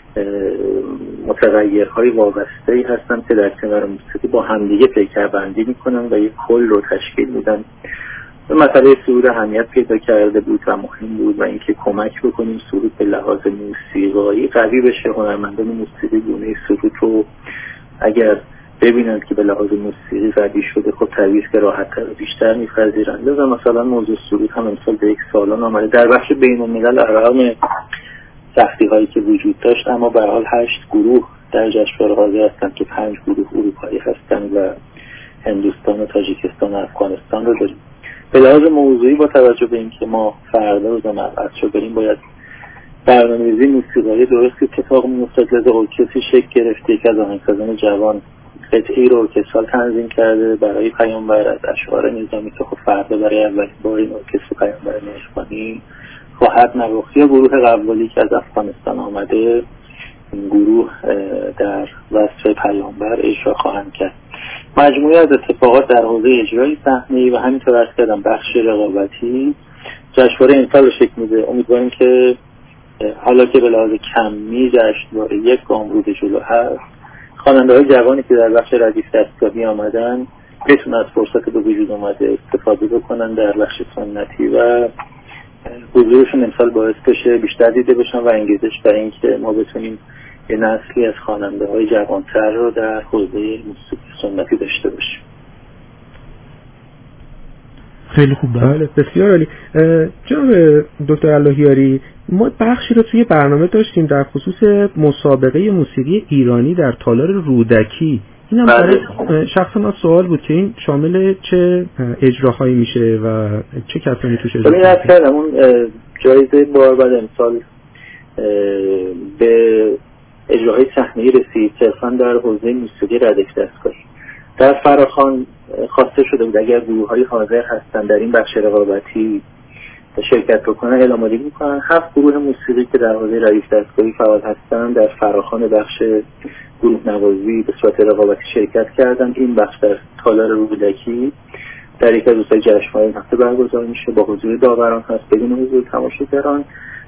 متغیرهای وابسته‌ای هستن که در کنار موسیقی با همدیگه پیکربندی میکنن و یک کل رو تشکیل میدن. مسئله سرود اهمیت پیدا کرده بود و مهم بود و اینکه کمک بکنیم سرود به لحاظ موسیقایی قوی بشه. هنرمندان موسیقی گونه سرود رو اگر ببینند که به لحاظ موسیقی قوی شده خب طبیعیه که راحت‌تر و بیشتر می‌پذیرند. و مثلا موضوع سرود هم امسال به یک سالن آمده در بخش بین‌الملل رغم سختی‌هایی که وجود داشت، اما به هر حال 8 گروه در جشنواره حاضر هستند که 5 گروه اروپایی هستند و هندوستان و تاجیکستان و افغانستان رو داریم. به لحاظ موضوعی با توجه به اینکه ما فردا روز مبعث رو بریم باید برنامه‌ریزی موسیقایی درست اتفاق می‌افتاد، لذا ارکستری شکل گرفته که از آهنگسازان جوان قطعه‌ای رو ارکسترال تنظیم کرده برای پیامبر از اشعار نظامی که خب فردا برای اولین بار این ارکستر پیامبر مهربانی خواهد نواخت. یا گروه قوالی که از افغانستان آمده، این گروه در وصف پیامبر اجرا خواهند کرد. مجموعه از اتفاقات در حوزه اجرای صحنه‌ای و همینطور عرض کردم بخش رقابتی جشنواره امسال رو شکل میده. امیدواریم که حالا که به لحاظ کمی جشنواره یک گام رو به جلو هست، خواننده‌های جوانی که در بخش ردیف دستگاهی آمدن بتونن از فرصت به وجود اومده استفاده بکنن در بخش سنتی و حضورشون امسال باعث بشه بیشتر دیده بشن و انگیزش برای اینکه ما بتونیم یه نسلی از خواننده‌های جوان‌تر رو در حوزه موسیقی سنتی داشته باشیم. خیلی خوب. بله بسیار عالی. جناب دکتر اللهیاری، ما بخشی رو توی برنامه داشتیم در خصوص مسابقه موسیقی ایرانی در تالار رودکی. اینم برای شخص ما سوال بود که این شامل چه اجراهایی میشه و چه کسانی توش اجرا میشه؟ اون جایزه باربد امسال به اجراهای صحنه‌ای رسید صرفاً در حوزه موسیقی ردیف دستگاهی. در فراخوان خواسته شده بود اگر گروه‌های حاضر هستن در این بخش رقابتی شرکت بکنن اعلام‌آوری می‌کنن. 7 گروه موسیقی که در حوزه ردیف دستگاهی فعال هستن در فراخوان بخش گروه نوازی به صورت رقابتی شرکت کردن. این بخش در تالار رودکی در یک از روزهای جشنواره این هفته برگزار میشه، با حضور داوران هست، بدون حضور تماشاگران.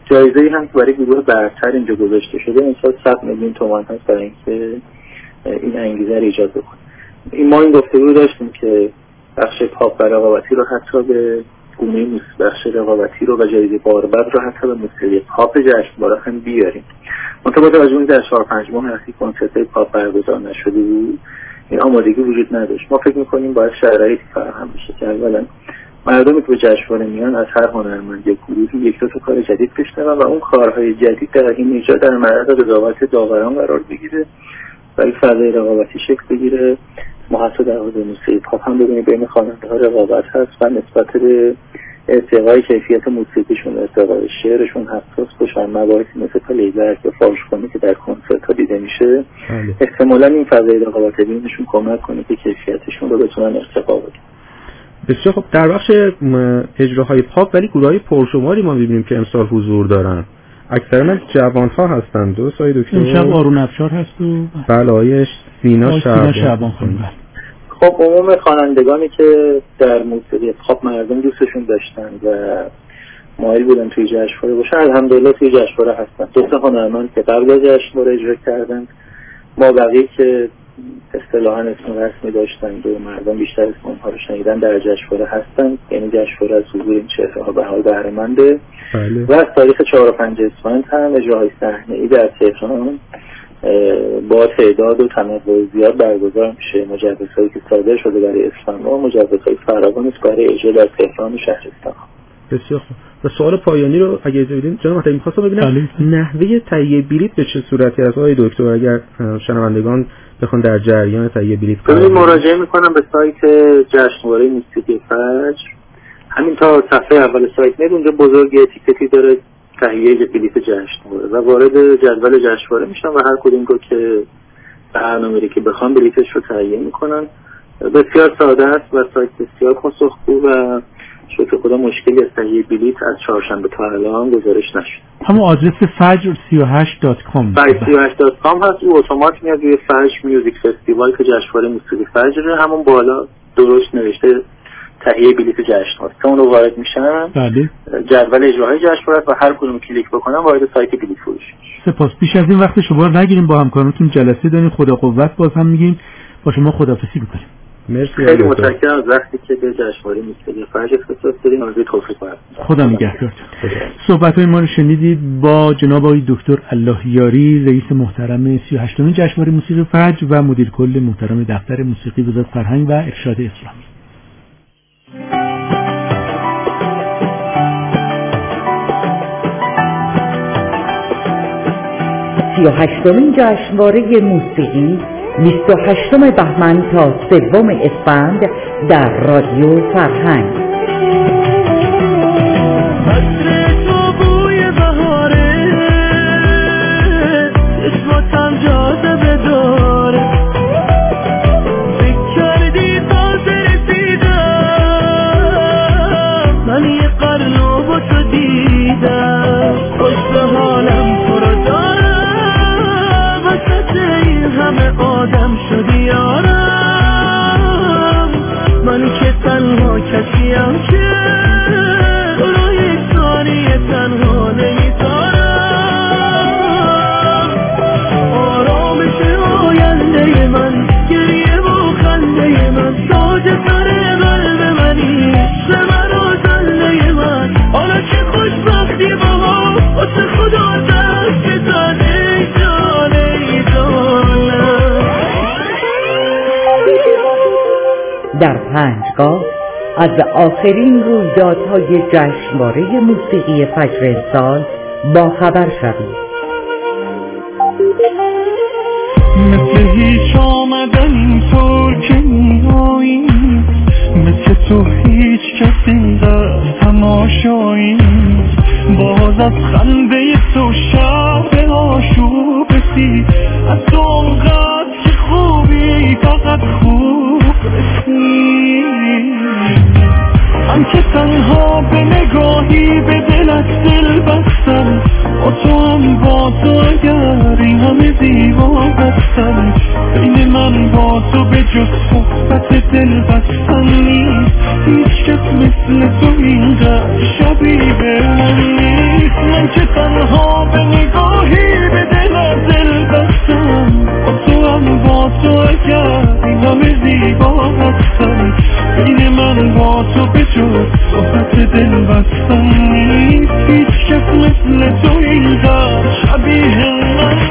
جایزه‌ای هم برای گروه برتر اینجا گذاشته شده، امسال 100 میلیون تومان هست برای اینکه این انگیزه رو ایجاد بکنه. ما این گفتگو داشتیم که بخش پاپ و رقابتی رو حتی به گونه بخش رقابتی رو و جایزه باربد رو حتی به موسیقی پاپ جشنواره هم بیاریم. منتها با توجه به در 4-5 ماه اخیر کنسرت‌های پاپ برگزار نشده بود، این آمادگی وجود نداشت. ما فکر می‌کنیم باید شرایطی فراهم بشه که اولا مردمی که به جشنواره میان از هر هنرمند یا گروهی یک دو تا کار جدید بشنون و اون کارهای جدید در این ایجاد در معرض رقابت داوران قرار بگیره و این فضای رقابتی شکل بگیره. ما حتی در حوزه موسیقی پاپ هم ببینیم بین خواننده‌ها رقابت هست و نسبت به ارتقای کیفیت موسیقیشون، ارتقای شعرشون حساس باشن. مباحثی مثل پلیبک یا فارش‌خوانی که در کنسرت‌ها دیده میشه احتمالاً این فضای رقابتی بینشون کمک کنه که کیفیتشون رو بتونن ارتقا بدن. بسیار خب. در بخش اجراهای پاپ ولی گروه‌های پرشماری ما می‌بینیم که امسال حضور دارن. اکثرا جوان‌ها هستند. درست آقای دکتر؟ امشب آرون افشار هست و بله آقای سینا شعبان خانم. خب عموم خوانندگانی که در موسیقی پاپ مردم دوستشون داشتن و مایل بودن توی جشنواره باشن الحمدلله توی جشنواره هستن. دو تا هنرمند که قبل از جشنواره اجرا کردن، ما بقیه که اصطلاحاً اسم رسمی داشتن و مردم بیشتر اسم اونها رو شنیدن در جشنواره هستن. یعنی جشنواره از حضور این چهره‌ها به حال بهره منده. بله. و از تاریخ 4 و 5 اسفند هم اجراهای صحنه‌ای در تهران با تعداد و تنوع زیاد برگزار میشه. مجوزهایی که صادر شده برای اسفند و مجوزهای فراوان است برای اجرا در تهران و شهرستان. بسیار خوب. و سوال پایانی رو اگه اجازه بدین جناب محترم می‌خواستم ببینم نحوه تهیه بلیط به چه صورتی است آقای دکتر، اگر شنوندگان بخوان در جریان تهیه بلیط کنن. مراجعه می‌کنم به سایت جشنواره موسیقی فجر. همین تا صفحه اول سایت میاد، اونجا بزرگ تیکتی داره تهیه بلیط جشنواره و وارد جدول جشنواره میشن و هر کدوم رو که برنامه‌ای که بخوام بلیطش رو تهیه میکنن. بسیار ساده است و سایت بسیار پاسخگو و شکر خدا مشکلی از تهیه بلیط از چهارشنبه تا الان گزارش نشد. همون آدرس fajr38.com 38.com هست. او اتومات میاد روی فجر میوزیک فستیوال که جشنواره موسیقی فجر، همون بالا درست نوشته تهیه بلیط جشنواره. اون رو وارد میشن. بله. جدول اجراهای جشنواره و هر کدوم کلیک بکنن وارد سایت بلیط فروش. سپاس. بیش از این وقت شما رو نگیریم، با همکارانتون جلسه داریم. خدا قوت. باز هم میگیم با شما خداحافظی می‌کنیم. مرسی. خیلی متشکرم از وقتی که به جشنواره موسیقی فجر اختصاص دادین. آرزوی توفیق براتون. خدا نگهدارتون. صحبت‌های ما رو شنیدید با جناب آقای دکتر اللهیاری، رئیس محترم 38مین جشنواره موسیقی فجر و مدیر کل محترم دفتر موسیقی وزارت فرهنگ و ارشاد اسلامی. 38مین جشنواره موسیقی 28 بهمن تا 3 اسفند در رادیو فرهنگ. آدم شدی یارم، من که تنها کسیم که تو رو یک ثانیه تنها نمیذارم. آرامش آینده من، گریه و خنده من، تاج سر قلب منی، عشق من و زنده من. حالا که خوشبختی با ما واسه خدا دست بزنه جانه در پنجگاه از آخرین رویدادهای جشنواره موسیقی فجر امسال با خبر شوید. مثل هیچ آمدن اینطور که میایی، مثل تو هیچ کس اینقدر تماشایی، باز از خنده تو شب آشوب رسید، از تو انقدر که خوبی فقط خوب رسید. من که تنها به نگاهی به دلت دل بستم، با تو هم با تو اگر این همه زیبا بستم، بین من با تو به جز صحبت دل بستن نیست، هیچ کس مثل تو اینقدر شبیه من نیست. من که دستم نیست هیچ کس مثل تو اینقدر شبیه من.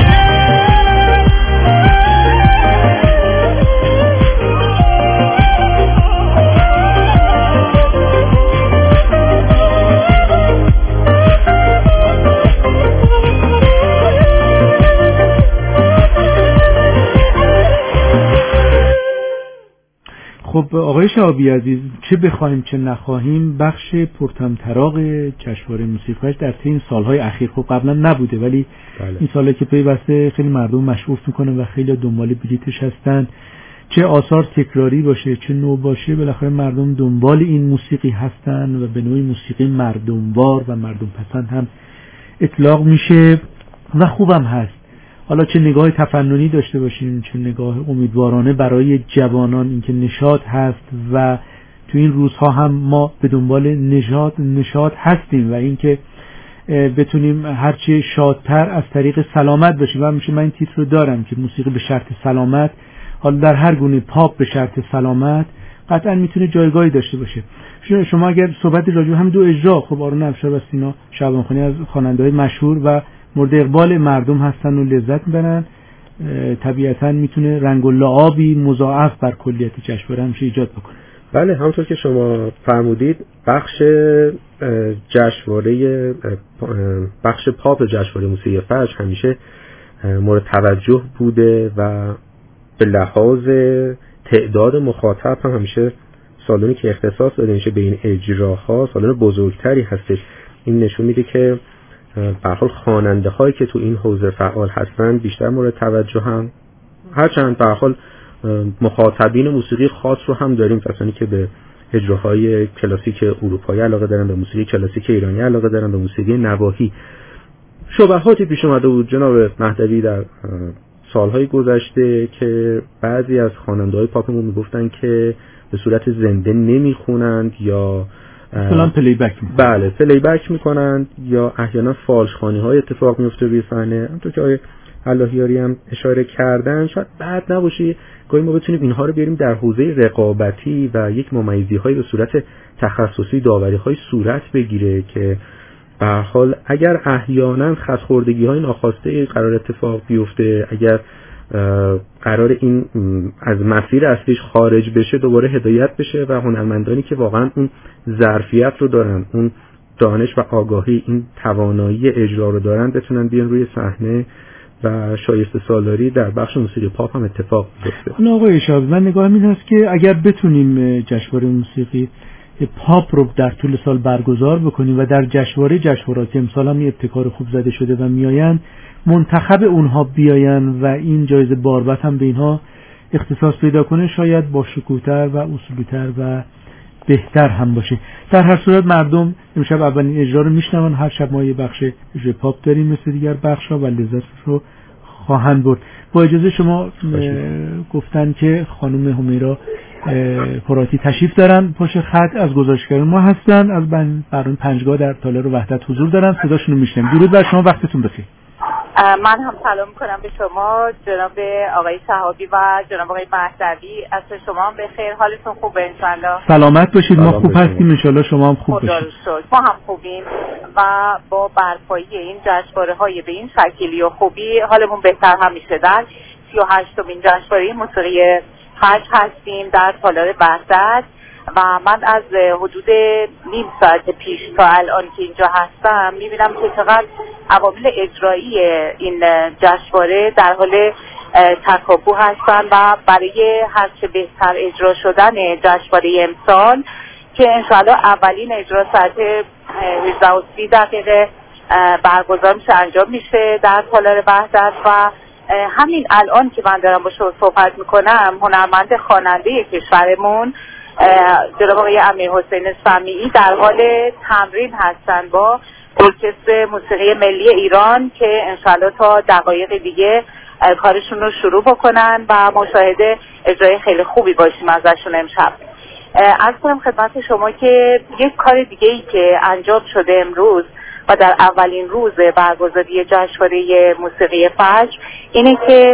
خب آقای شهابی عزیز، چه بخوایم چه نخواهیم بخش پرطمطراق جشنواره موسیقی فجر در طی این سالهای اخیر، خب قبلا نبوده ولی این سالا که پیوسته خیلی مردم مشغول میکنه و خیلی دنبال بلیتش هستن، چه آثار تکراری باشه چه نو باشه، بالاخره مردم دنبال این موسیقی هستن و به نوعی موسیقی مردموار و مردم پسند هم اطلاق میشه و خوبم هست. حالا چه نگاه تفننی داشته باشیم چه نگاه امیدوارانه برای جوانان، اینکه نشاط هست و تو این روزها هم ما به دنبال نشاط هستیم و اینکه بتونیم هرچه شادتر از طریق سلامت باشیم. و همیشه من این تیتر رو دارم که موسیقی به شرط سلامت، حالا در هر گونه پاپ به شرط سلامت قطعا میتونه جایگاهی داشته باشه. شما اگر صحبت راجع به هم دو اجرا، خب آرون افشار و سینا شعبانخانی از خواننده‌های مشهور و مورد اقبال مردم هستن و لذت میبرن، طبیعتا میتونه رنگ و لعابی مضاعف بر کلیت جشنواره همیشه ایجاد بکنه. بله، همونطور که شما فرمودید بخش جشنواره بخش پاپ جشنواره موسیقی فجر همیشه مورد توجه بوده و به لحاظ تعداد مخاطب هم همیشه سالونی که اختصاص داده میشه به این اجراها سالن بزرگتری هستش. این نشون میده که به هر حال خواننده هایی که تو این حوزه فعال هستن بیشتر مورد توجه هم، هرچند به هر حال مخاطبین موسیقی خاص رو هم داریم، کسانی که به اجراهای کلاسیک اروپایی علاقه دارن، به موسیقی کلاسیک ایرانی علاقه دارن، به موسیقی نواحی. شبهاتی پیش اومده بود جناب مهدوی در سالهای گذشته که بعضی از خواننده‌های پاپمون میگفتن که به صورت زنده نمیخونند یا مثلا پلی بک میکنند. بله، پلی بک میکنند یا احیانا فالش خوانی‌های اتفاق میفته روی صحنه. همونطور که آقای اللهیاری هم اشاره کردن، شاید بعد نباشه گاهی ما بتونیم اینها رو بیاریم در حوزه رقابتی و یک ممیزی‌های به صورت تخصصی داوری‌های صورت بگیره که به هر حال اگر احیانا خط‌خوردگی‌های ناخواسته قرار اتفاق بیفته، اگر قرار این از مسیر اصلیش خارج بشه دوباره هدایت بشه و هنرمندانی که واقعا اون ظرفیت رو دارن، اون دانش و آگاهی، این توانایی اجرا رو دارن، بتونن بیان روی صحنه و شایسته سالاری در بخش موسیقی پاپ هم اتفاق بیفته. آقای شهابی، من نگاهم این است که اگر بتونیم جشنواره موسیقی پاپ رو در طول سال برگزار بکنیم و در جشنوارات امسال هم ابتکار خوب زده شده و میآیند منتخب اونها بیاین و این جایزه باربط هم به اینها اختصاص پیدا کنه، شاید با شکوه‌تر و اصولی‌تر و بهتر هم باشه. در هر صورت مردم امشب اولین اجرا رو میشنون. هر شب ما یه بخش اجرای پاپ داریم مثل دیگر بخش‌ها و لذت رو خواهند برد. با اجازه شما گفتن که خانم همیرا پراتی تشریف دارن پشت خط، از گزارشگران ما هستن، از برنامه پنجگاه در تالار وحدت حضور دارن، صداشون رو میشنیم. درود بر شما، وقتتون بخیر. من هم سلام میکنم به شما جناب آقای شهابی و جناب آقای مهدوی. از شما هم بخیر، حالتون خوبه انشالله؟ سلامت باشید، ما خوب هستیم انشالله، شما هم خوب باشید. ما هم خوبیم و با برپایی این جشنواره های به این شکلی و خوبی حالمون بهتر هم میشه. در 38مین جشنواره موسیقی فجر هستیم در تالار وحدت و من از حدود نیم ساعت پیش تا الان که اینجا هستم میبینم که چقدر عوامل اجرایی این جشنواره در حال تکاپو هستن و برای هرچه بهتر اجرا شدن جشنواره امسال که انشاءالله اولین اجرا ساعت 18:30 برگزار میشه، انجام میشه در تالار وحدت. و همین الان که من دارم با شما صحبت میکنم هنرمند خواننده کشورمون جناب آقای امیرحسین سمیعی در حال تمرین هستن با ارکستر موسیقی ملی ایران که انشالله تا دقایق دیگه کارشون رو شروع بکنن و مشاهده اجرای خیلی خوبی باشیم ازشون امشب. عرض کنم خدمت شما که یک کار دیگه ای که انجام شده امروز و در اولین روز برگزاری جشنواره موسیقی فجر اینه که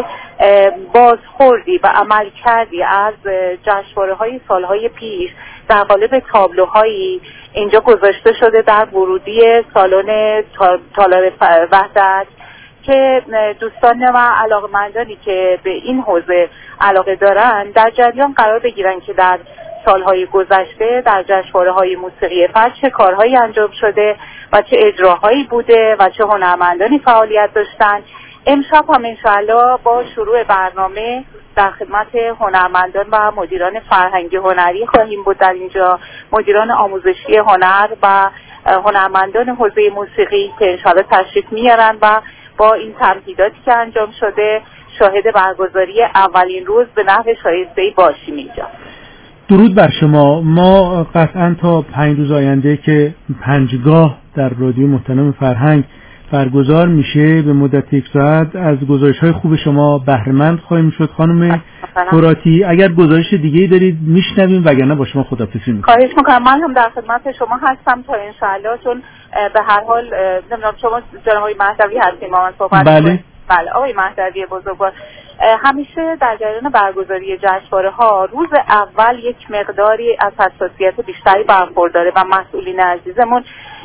بازخوردی و عمل کردی از جشنواره‌های سالهای پیش در قالب تابلوهایی اینجا گذاشته شده در ورودی سالن تالار وحدت که دوستان و علاقمندانی که به این حوزه علاقه دارن در جریان قرار بگیرن که در سالهای گذشته در جشنواره‌های موسیقی فجر چه کارهایی انجام شده و چه اجراهایی بوده و چه هنرمندانی فعالیت داشتن. امشب هم انشاءالله با شروع برنامه در خدمت هنرمندان و مدیران فرهنگی هنری خواهیم بود در اینجا، مدیران آموزشی هنر و هنرمندان حوزه موسیقی که انشاءالله تشریف میارن و با این تمهیداتی که انجام شده شاهد برگزاری اولین روز به نحو شایسته‌ای باشیم اینجا. درود بر شما. ما قطعا تا 5 روز آینده که پنجگاه در رادیو محترم فرهنگ برگزار میشه به مدت 1 ساعت از گزارش‌های خوب شما بهره مند خواهیم شد. خانم کوراتی اگر گزارش دیگه‌ای دارید میشنویم وگرنه با شما خداحافظی می‌کنم. خواهش می‌کنم. من هم در خدمت شما هستم تا انشاءالله، چون به هر حال نمیدونم شما جناب آقای مهدوی هستیم با من صحبت بله. بله آقای مهدوی بزرگوار، همیشه در جریان برگزاری جشنواره‌ها روز اول یک مقداری از حساسیت بیشتری برخورداره و مسئولین عزیزمون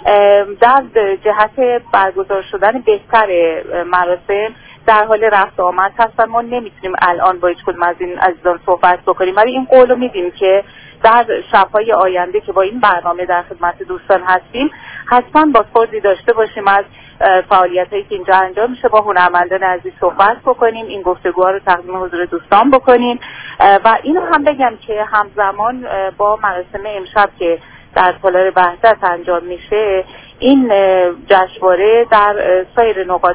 در جهت برگزار شدن بهتر مراسم در حال رفت آمد هستن. ما نمیتونیم الان با هیچ کدوم از این عزیزان صحبت بکنیم، ولی این قولو میدیم که در شب‌های آینده که با این برنامه در خدمت دوستان هستیم حتما بازخوردی داشته باشیم از فعالیتایی که اینجا انجام میشه، با هنرمندان عزیز صحبت بکنیم، این گفتگوها رو تقدیم حضور دوستان بکنیم و اینو هم بگم که همزمان با مراسم امشب که در تالار وحدت انجام میشه این جشنواره در سایر نقاط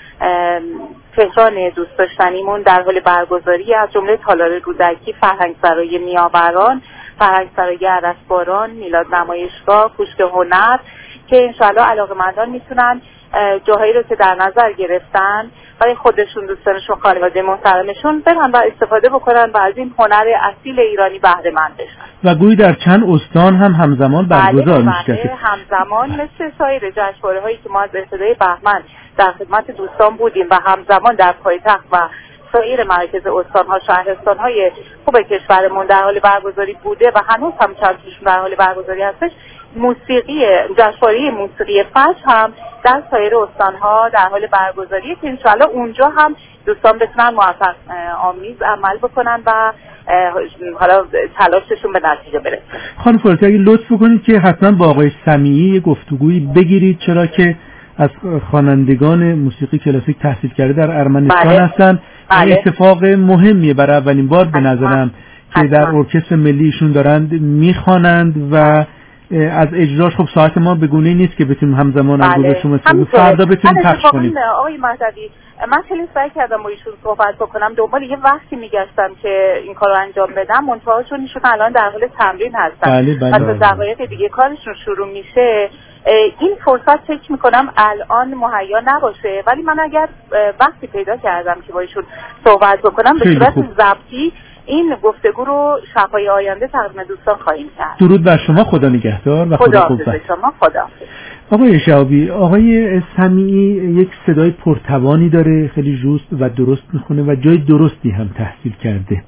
تهران دوست داشتنیمون در حال برگزاری از جمله تالار رودکی، فرهنگسرای میاوران، فرهنگسرای عرسباران، میلاد نمایشگاه، کوشک هنر که انشاءالله علاقه‌مندان میتونن جاهایی رو که در نظر گرفتن برای خودشون، دوستانشون، خانواده محترمشون برن و استفاده بکنن و از این هنر اصیل ایرانی بهره مند بشن. و گویی در چند استان هم همزمان برگزار میشه. همزمان مثل سایر جشنواره‌هایی که ما از ابتدای بهمن در خدمت دوستان بودیم و همزمان در پایتخت و سایر مرکز استان‌ها، شهرستان‌های خوب کشورمون در حال برگزاری بوده و هنوز هم چندشون در حال برگزاری هستش. جشنواره موسیقی فجر هم در سایر استان‌ها در حال برگزاریه که انشاءالله اونجا هم دوستان بتونن موفق آمیز عمل بکنن و حالا تلاششون به نتیجه برسه. خانم فارسی اگه لطف کنید که حتما با آقای سمیعی گفتگویی بگیرید، چرا که از خوانندگان موسیقی کلاسیک تحصیل کرده در ارمنستان هستن. این اتفاق مهمیه برای اولین بار به نظرم که در ارکستر ملیشون دارند میخوانند و از اجراش خب ساعت ما به گونه‌ای نیست که بتونیم همزمان از گذاشت شما فردا بتونیم پخش کنیم. آقای مهدوی من خیلی سعی کردم با ایشون صحبت بکنم، دنبال یه وقتی میگشتم که این کارو انجام بدم، منتها چون ایشون الان در حال تمرین هستن و تا دقایق دیگه کارشون شروع میشه این فرصت فکر میکنم الان مهیا نباشه، ولی من اگر وقتی پیدا کردم که با ایشون صحبت بکنم به صورت ضبطی این گفتگو رو شب‌های آینده تقدیم دوستان خواهیم کرد. درود بر شما، خدا نگهدار و خدا قوت. شما خدا. آقای شهابی، آقای سمیعی یک صدای پرتوانی داره، خیلی جوست و درست میخونه و جای درستی هم تحصیل کرده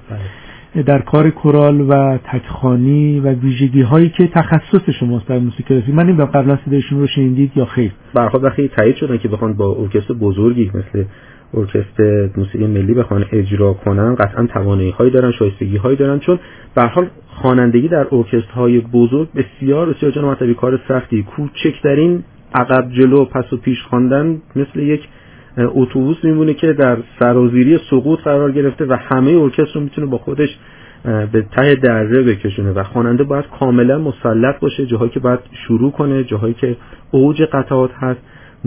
در کار کورال و تکخوانی و ویژگی هایی که تخصص شماست در موسیقی کلاسیک. من نمیدونم قبلا صدایشون رو شنیدید یا خیر؟ برخواد وقتی تایید شدن که بخوان با ارکستر بزرگی مثل ارکستر موسیقی ملی بخوان اجرا کنن قطعا توانایی‌هایی دارن، شایستگی‌هایی دارن، چون به هر حال خوانندگی در ارکسترهای بزرگ بسیار بسیار جان مرتبی کار سختی. کوچکترین عقب جلو پس و پیش خواندن مثل یک اتوبوس میمونه که در سرازیری سقوط قرار گرفته و همه ارکستر رو میتونه با خودش به ته دره بکشونه و خواننده باید کاملا مسلط باشه، جاهایی که باید شروع کنه، جاهایی که اوج قطعات هست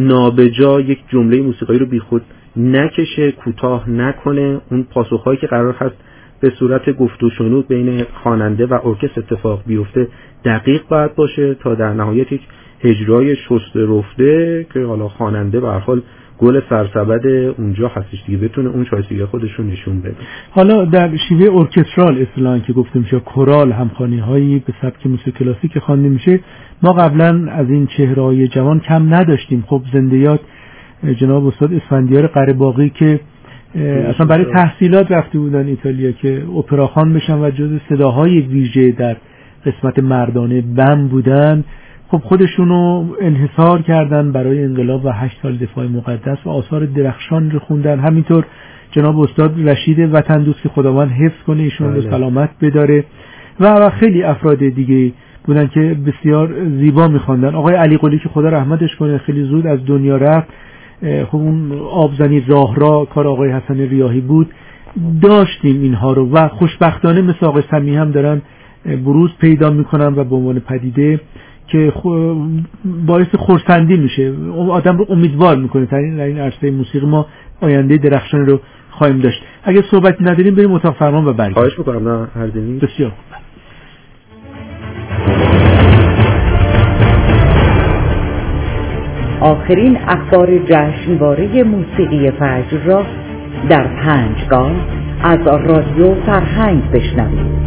نابجا یک جمله موسیقایی رو بیخود نکشه، کوتاه نکنه. اون پاسخهایی که قرار هست به صورت گفت و شنود بین خواننده و ارکستر اتفاق بیفته دقیق باید باشه تا در نهایت یک اجرای شسته رفته که حالا خواننده به هر حال گل سرسبد اونجا هستش دیگه، بتونه اون شایستگی خودشون نشون بده. حالا در شیوه ارکسترال اصطلاحاً که گفته میشه کورال، همخوانی‌هایی به سبک موسیقی کلاسیک خوانده میشه، ما قبلا از این چهره‌های جوان کم نداشتیم. خب زنده یاد جناب استاد اسفندیار قره‌باغی که اصلا برای تحصیلات رفته بودن ایتالیا که اپراخوان بشن و جز صداهای ویژه در قسمت مردانه بم بودن، خب خودشونو انحصار کردن برای انقلاب و 8 سال دفاع مقدس و آثار درخشان رو خوندن. همینطور جناب استاد رشید وطن دوست که خداوند حفظ کنه ایشون رو سلامت بداره و خیلی افراد دیگه بودن که بسیار زیبا میخواندن. آقای علی قلی که خدا رحمتش کنه خیلی زود از دنیا رفت. خب اون آبزنی زاهرا کار آقای حسن ریاحی بود. داشتیم اینها رو و خوشبختانه مثل آقای سمیع هم دارن بروز پیدا میکنن و به عنوان پدیده که باعث خرسندی میشه، آدم رو امیدوار میکنه در این عرصه موسیقی ما آینده درخشان رو خواهیم داشت. اگه صحبتی نداریم بریم اتاق فرمان و برگردیم. خواهش میکنم. نه عرضی نیست. بسیار آخرین اخبار جشنواره موسیقی فجر را در 5گاه از رادیو فرهنگ بشنوید.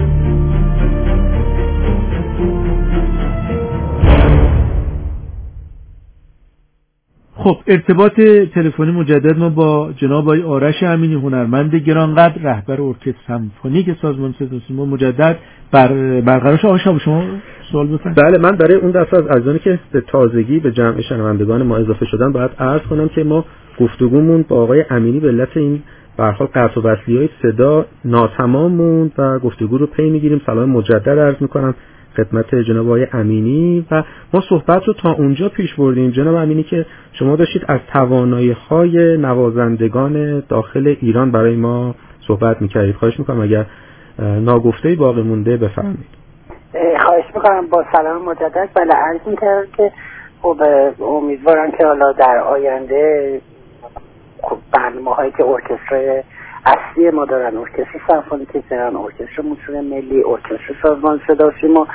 خب ارتباط تلفنی مجدد ما با جناب آقای آرش امینی هنرمند گرانقدر رهبر ارکستر سمفونیک سازمان صدا و سیما مجدد برقرار شد. آقا شما سوال بفرمایید. بله، من برای اون دسته از عزیزانی که به تازگی به جمع شنوندگان ما اضافه شدن باید عرض کنم که ما گفتگومون با آقای امینی به علت این به هر حال قطع و وصلی‌های صدا ناتمام موند و گفتگو رو پی می‌گیریم. سلام مجدد عرض می‌کنم خدمت جناب آقای امینی و ما صحبت رو تا اونجا پیش بردیم جناب امینی که شما داشتید از توانایی‌های نوازندگان داخل ایران برای ما صحبت می‌کردید. خواهش می‌کنم اگر ناگفته‌ای باقی مونده بفرمایید. خواهش می‌کنم. با سلام مجدد. بله عرض می‌کردم که خب امیدوارم که حالا در آینده خب برنامه‌هایی که ارکستر اصلی ما دارن، ارکستر سمفونیک تهران، ارکستر موسیقی ملی، ارکستر سازمان صدا و سیما،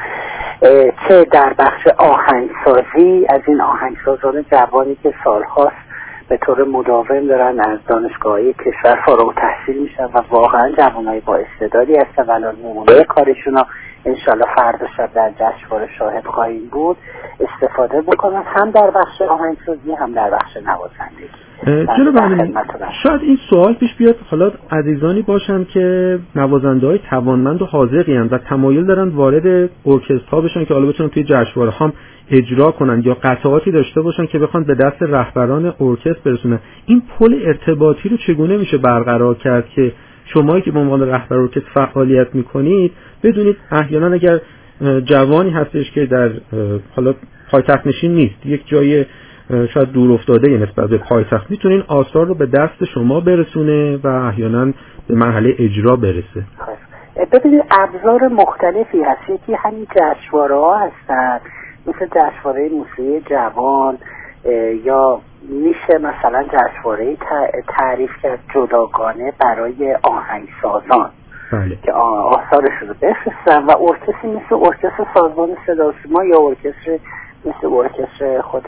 چه در بخش آهنگسازی از این آهنگسازان جوانی که سالهاست به طور مداوم دارن از دانشگاه‌های کشور فارغ التحصیل میشن و واقعا جوانای با استعدادی هستن و الان نمونه کارشون رو انشالله فردا شب در جشنواره شاهد خواهیم بود استفاده بکنن، هم در بخش آهنگسازی هم در بخش نوازندگی. جناب امینی شاید این سوال پیش بیاد، حالا عزیزانی باشن که نوازنده‌های توانمند و حاذقی هستند و تمایل دارن وارد ارکسترها بشن که حالا بتونن توی جشنواره هم اجرا کنن یا قطعاتی داشته باشن که بخوان به دست رهبران ارکستر برسونن. این پل ارتباطی رو چگونه میشه برقرار کرد که شمایی که به عنوان رهبر ارکستر فعالیت میکنید بدونید احیانا اگر جوانی هستش که در حالا پایتخت نشین نیست، یک جای شاید دور افتاده نسبت به پایتخت، میتونین آثار رو به دست شما برسونه و احیانا به مرحله اجرا برسه. ببینید ابزار مختلفی هست. یکی همین جشنواره ها هستن مثل جشنواره موسیقی جوان یا میشه مثلا جشنواره تعریف کرد جداگانه برای آهنگسازان که آثارشون رو بفرستن و ارکستری مثل ارکستر سازمان صدا و سیما یا ارکستر مثل ارکستر خود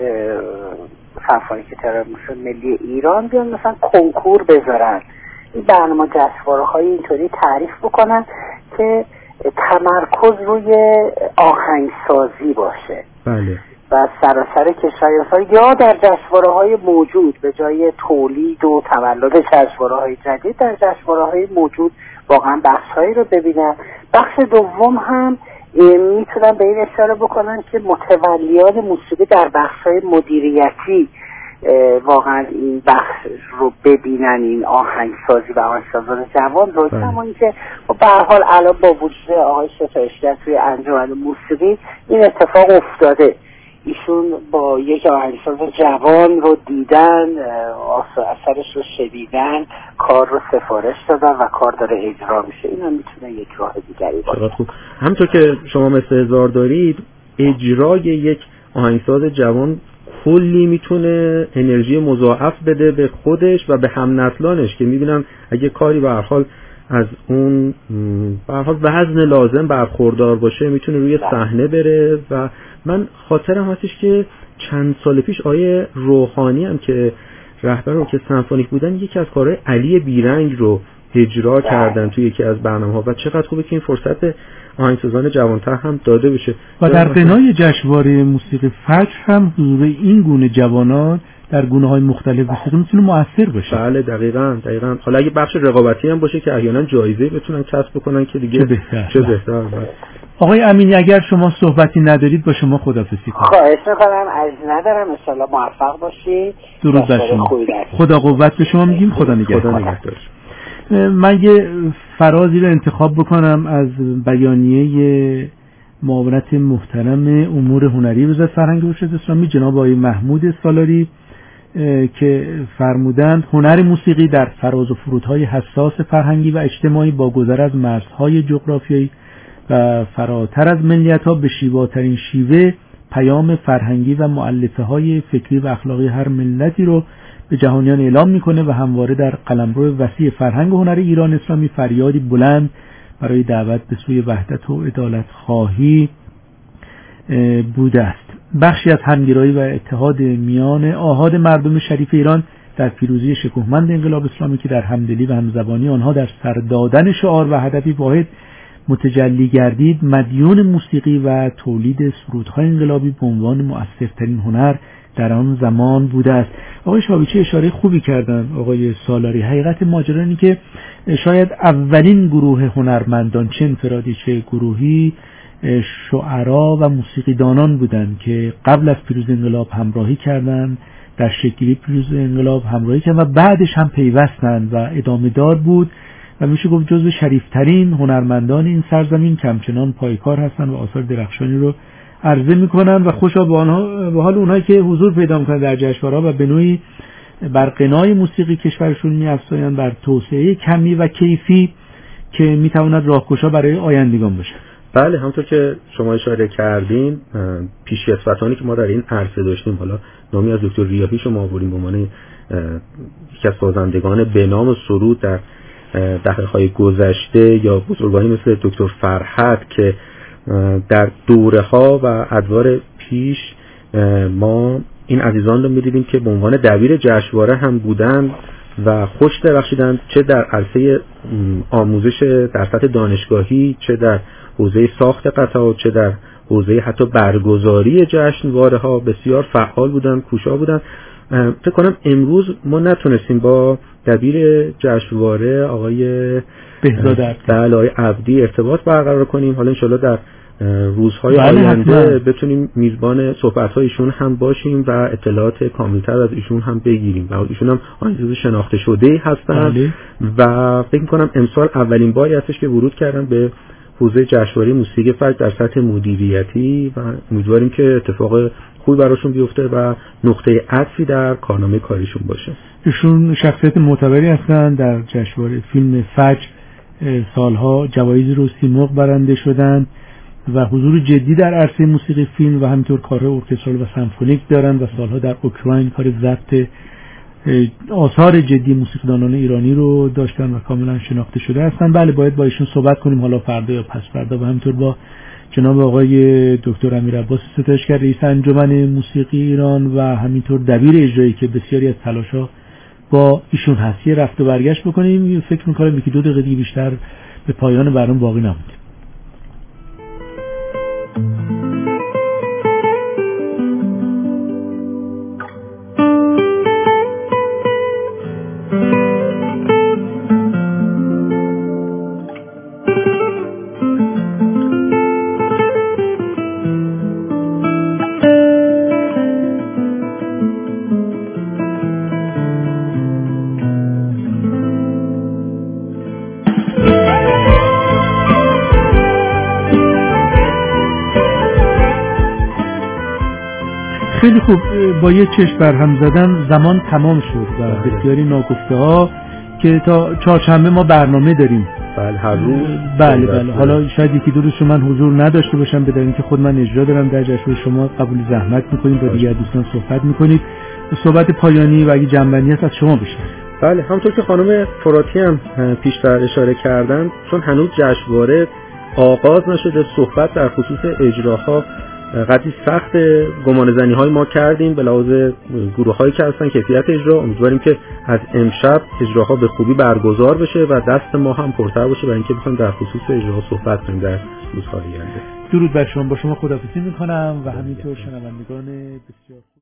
سمفونیک تهران موسیقی ملی ایران بیان مثلا کنکور بذارن. این برنامه جشنواره های اینطوری تعریف بکنن که تمرکز روی آهنگسازی باشه. بله. و سراسر کشور یا در جشنواره های موجود به جای تولید و تولد جشنواره های جدید در جشنواره های موجود واقعا بخش هایی رو ببینن. بخش دوم هم میتونن به این اشاره بکنن که متولیان موسیقی در بخش های مدیریتی واقعا این بخش رو ببینن، این آهنگسازی و آهنگسازان جوان رو. کما اینکه به هر حال الان با وجود آقای ستایشگر توی انجمن موسیقی این اتفاق افتاده، ایشون با یک آهنگساز جوان رو دیدن، اثرش رو شنیدن، کار رو سفارش دادن و کار داره اجرا میشه. این هم میتونه یک راه دیگری باشه. خوب. همونطور که شما مثل هزار دارید، اجرای یک آهنگساز جوان کلی میتونه انرژی مضاعف بده به خودش و به هم نسلانش که میبینن اگه کاری به هر حال از اون به هر حال وزن لازم برخوردار باشه میتونه روی صحنه بره. و من خاطرم هستش که چند سال پیش آیه روحانی هم که رهبر ارکستر سمفونیک بودن، یکی از کارهای علی بیرنگ رو اجرا کردن توی یکی از برنامه‌ها و چقدر خوبه که این فرصت آهنگسازان جوان‌تر هم داده بشه. و در غنای جشنواره موسیقی فجر هم حضور این گونه جوانان در گونه‌های مختلف موسیقی میتونه مؤثر باشه. بله دقیقاً. حالا اگه بخش رقابتی هم باشه که احیانا جایزه بتونن کسب بکنن که دیگه چه بهتر. آقای امینی اگر شما صحبتی ندارید با شما خداحافظی کنم. خواهش می‌کنم، عرض ندارم، ان شاءالله موفق باشید. درود بر شما. خدا قوت به شما میگیم. خدا نگهدار. من یه فرازی رو انتخاب بکنم از بیانیه معاونت محترم امور هنری وزارت فرهنگ و ارشاد اسلامی جناب آقای محمود سالاری که فرمودند هنر موسیقی در فراز و فرودهای حساس فرهنگی و اجتماعی با گذر از مرزهای جغرافیایی و فراتر از ملیت‌ها به شیواترین شیوه پیام فرهنگی و مؤلفه‌های فکری و اخلاقی هر ملتی رو به جهانیان اعلام میکنه و همواره در قلمرو وسیع فرهنگ و هنر ایران اسلامی فریادی بلند برای دعوت به سوی وحدت و عدالت خواهی بوده است. بخشی از همگرایی و اتحاد میان آحاد مردم شریف ایران در پیروزی شکوهمند انقلاب اسلامی که در همدلی و همزبانی آنها در سر دادن شعار و هدفی واحد متجلی گردید، مدیون موسیقی و تولید سرودهای انقلابی به عنوان مؤثرترین هنر در آن زمان بوده است. آقای شابیچی اشاره خوبی کردن آقای سالاری. حقیقت ماجرا اینه که شاید اولین گروه هنرمندان چه انفرادی چه گروهی شعرا و موسیقیدانان بودند که قبل از پیروزی انقلاب همراهی کردند، در شکلی پیروزی انقلاب همراهی کردند و بعدش هم پیوستند و ادامه دار بود و میشه گفت جزو شریفترین هنرمندان این سرزمین که همچنان پایکار هستند و آثار درخشانی رو عرضه میکنن و خوشا به حال اونایی که حضور پیدا میکنن در جشنواره‌ها و به نوعی بر غنای موسیقی کشورشون میافزایند بر توسعه کمی و کیفی که میتواند راهگشا برای آیندگان باشه. بله، همونطور که شما اشاره کردین پیشکسوتانی که ما در این عرصه داشتیم، حالا نامی از دکتر ریاحی شما آوریم به عنوان یکی از سازندگان به نام سرود در دهه‌های گذشته، یا بزرگانی مثل دکتر فرحت که در دوره‌ها و ادوار پیش ما این عزیزان رو می‌دیدیم که به عنوان دبیر جشنواره هم بودن و خوش درخشیدن، چه در عرصه آموزش در سطح دانشگاهی، چه در حوزه ساخت قطعات، چه در حوزه حتی برگزاری جشنواره‌ها بسیار فعال بودن، کوشا بودن. فکر کنم امروز ما نتونستیم با دبیر جشنواره آقای بهزاد عبدی ارتباط برقرار کنیم. حالا انشالله در روزهای آینده بتونیم میزبان صحبت‌های ایشون هم باشیم و اطلاعات کاملتر از ایشون هم بگیریم و ایشون هم آینده شناخته شده هستن و فکر می‌کنم امسال اولین باری هستش که ورود کردن به حوزه جشنواره موسیقی فجر در سطح مدیریتی و امیدواریم که اتفاق خوبی براشون بیفته و نقطه عطفی در کارنامه کاریشون باشه. ایشون شخصیت معتبری هستن، در جشنواره فیلم فجر سالها جوایزی رو سیمرغ برنده شدن و حضور جدی در عرصه موسیقی فیلم و همینطور کارهای ارکسترال و سمفونیک دارن و سالها در اوکراین کار ضبط آثار جدی موسیقیدانان ایرانی رو داشتن و کاملا شناخته شده هستن. بله، باید با ایشون صحبت کنیم، حالا فردا یا پس فردا، و همینطور با جناب آقای دکتر امیر عباس ستایشگر رئیس انجمن موسیقی ایران و همینطور دبیر اجرایی که بسیاری از تلاش‌ها با ایشون هست یه رفت و برگشت بکنیم. فکر می‌کنم یکی دو دقیقه دیگه بیشتر به پایان برنامه باقی نمونده. خیلی خوب، با یه چشم برهم زدن زمان تمام شد و بسیاری ناگفته ها که تا چهارشنبه ما برنامه داریم. بله، هر روز. بله. حالا شاید یکی دو روز من حضور نداشته باشم، بدون اینکه خود من اجرا دارم در جشنواره. شما قبول زحمت میکنید، با دیگر دوستان صحبت میکنید. صحبت پایانی و اگه جنبندی هست از شما بشه. بله، همونطور که خانم فراتی هم پیشتر اشاره کردن، چون هنوز جشنواره آغاز نشده، صحبت در خصوص اجراها قضیه سخت، گمانه‌زنی های ما کردیم به لحاظ گروه هایی که هستن، کیفیت اجرا. امیدواریم که از امشب اجراها به خوبی برگزار بشه و دست ما هم پرتر باشه برای اینکه بخوایم در خصوص اجراها صحبت کنیم در روزهای آینده. درود بر شما. با شما خداحافظی میکنم و همینطور شنوندگان بسیار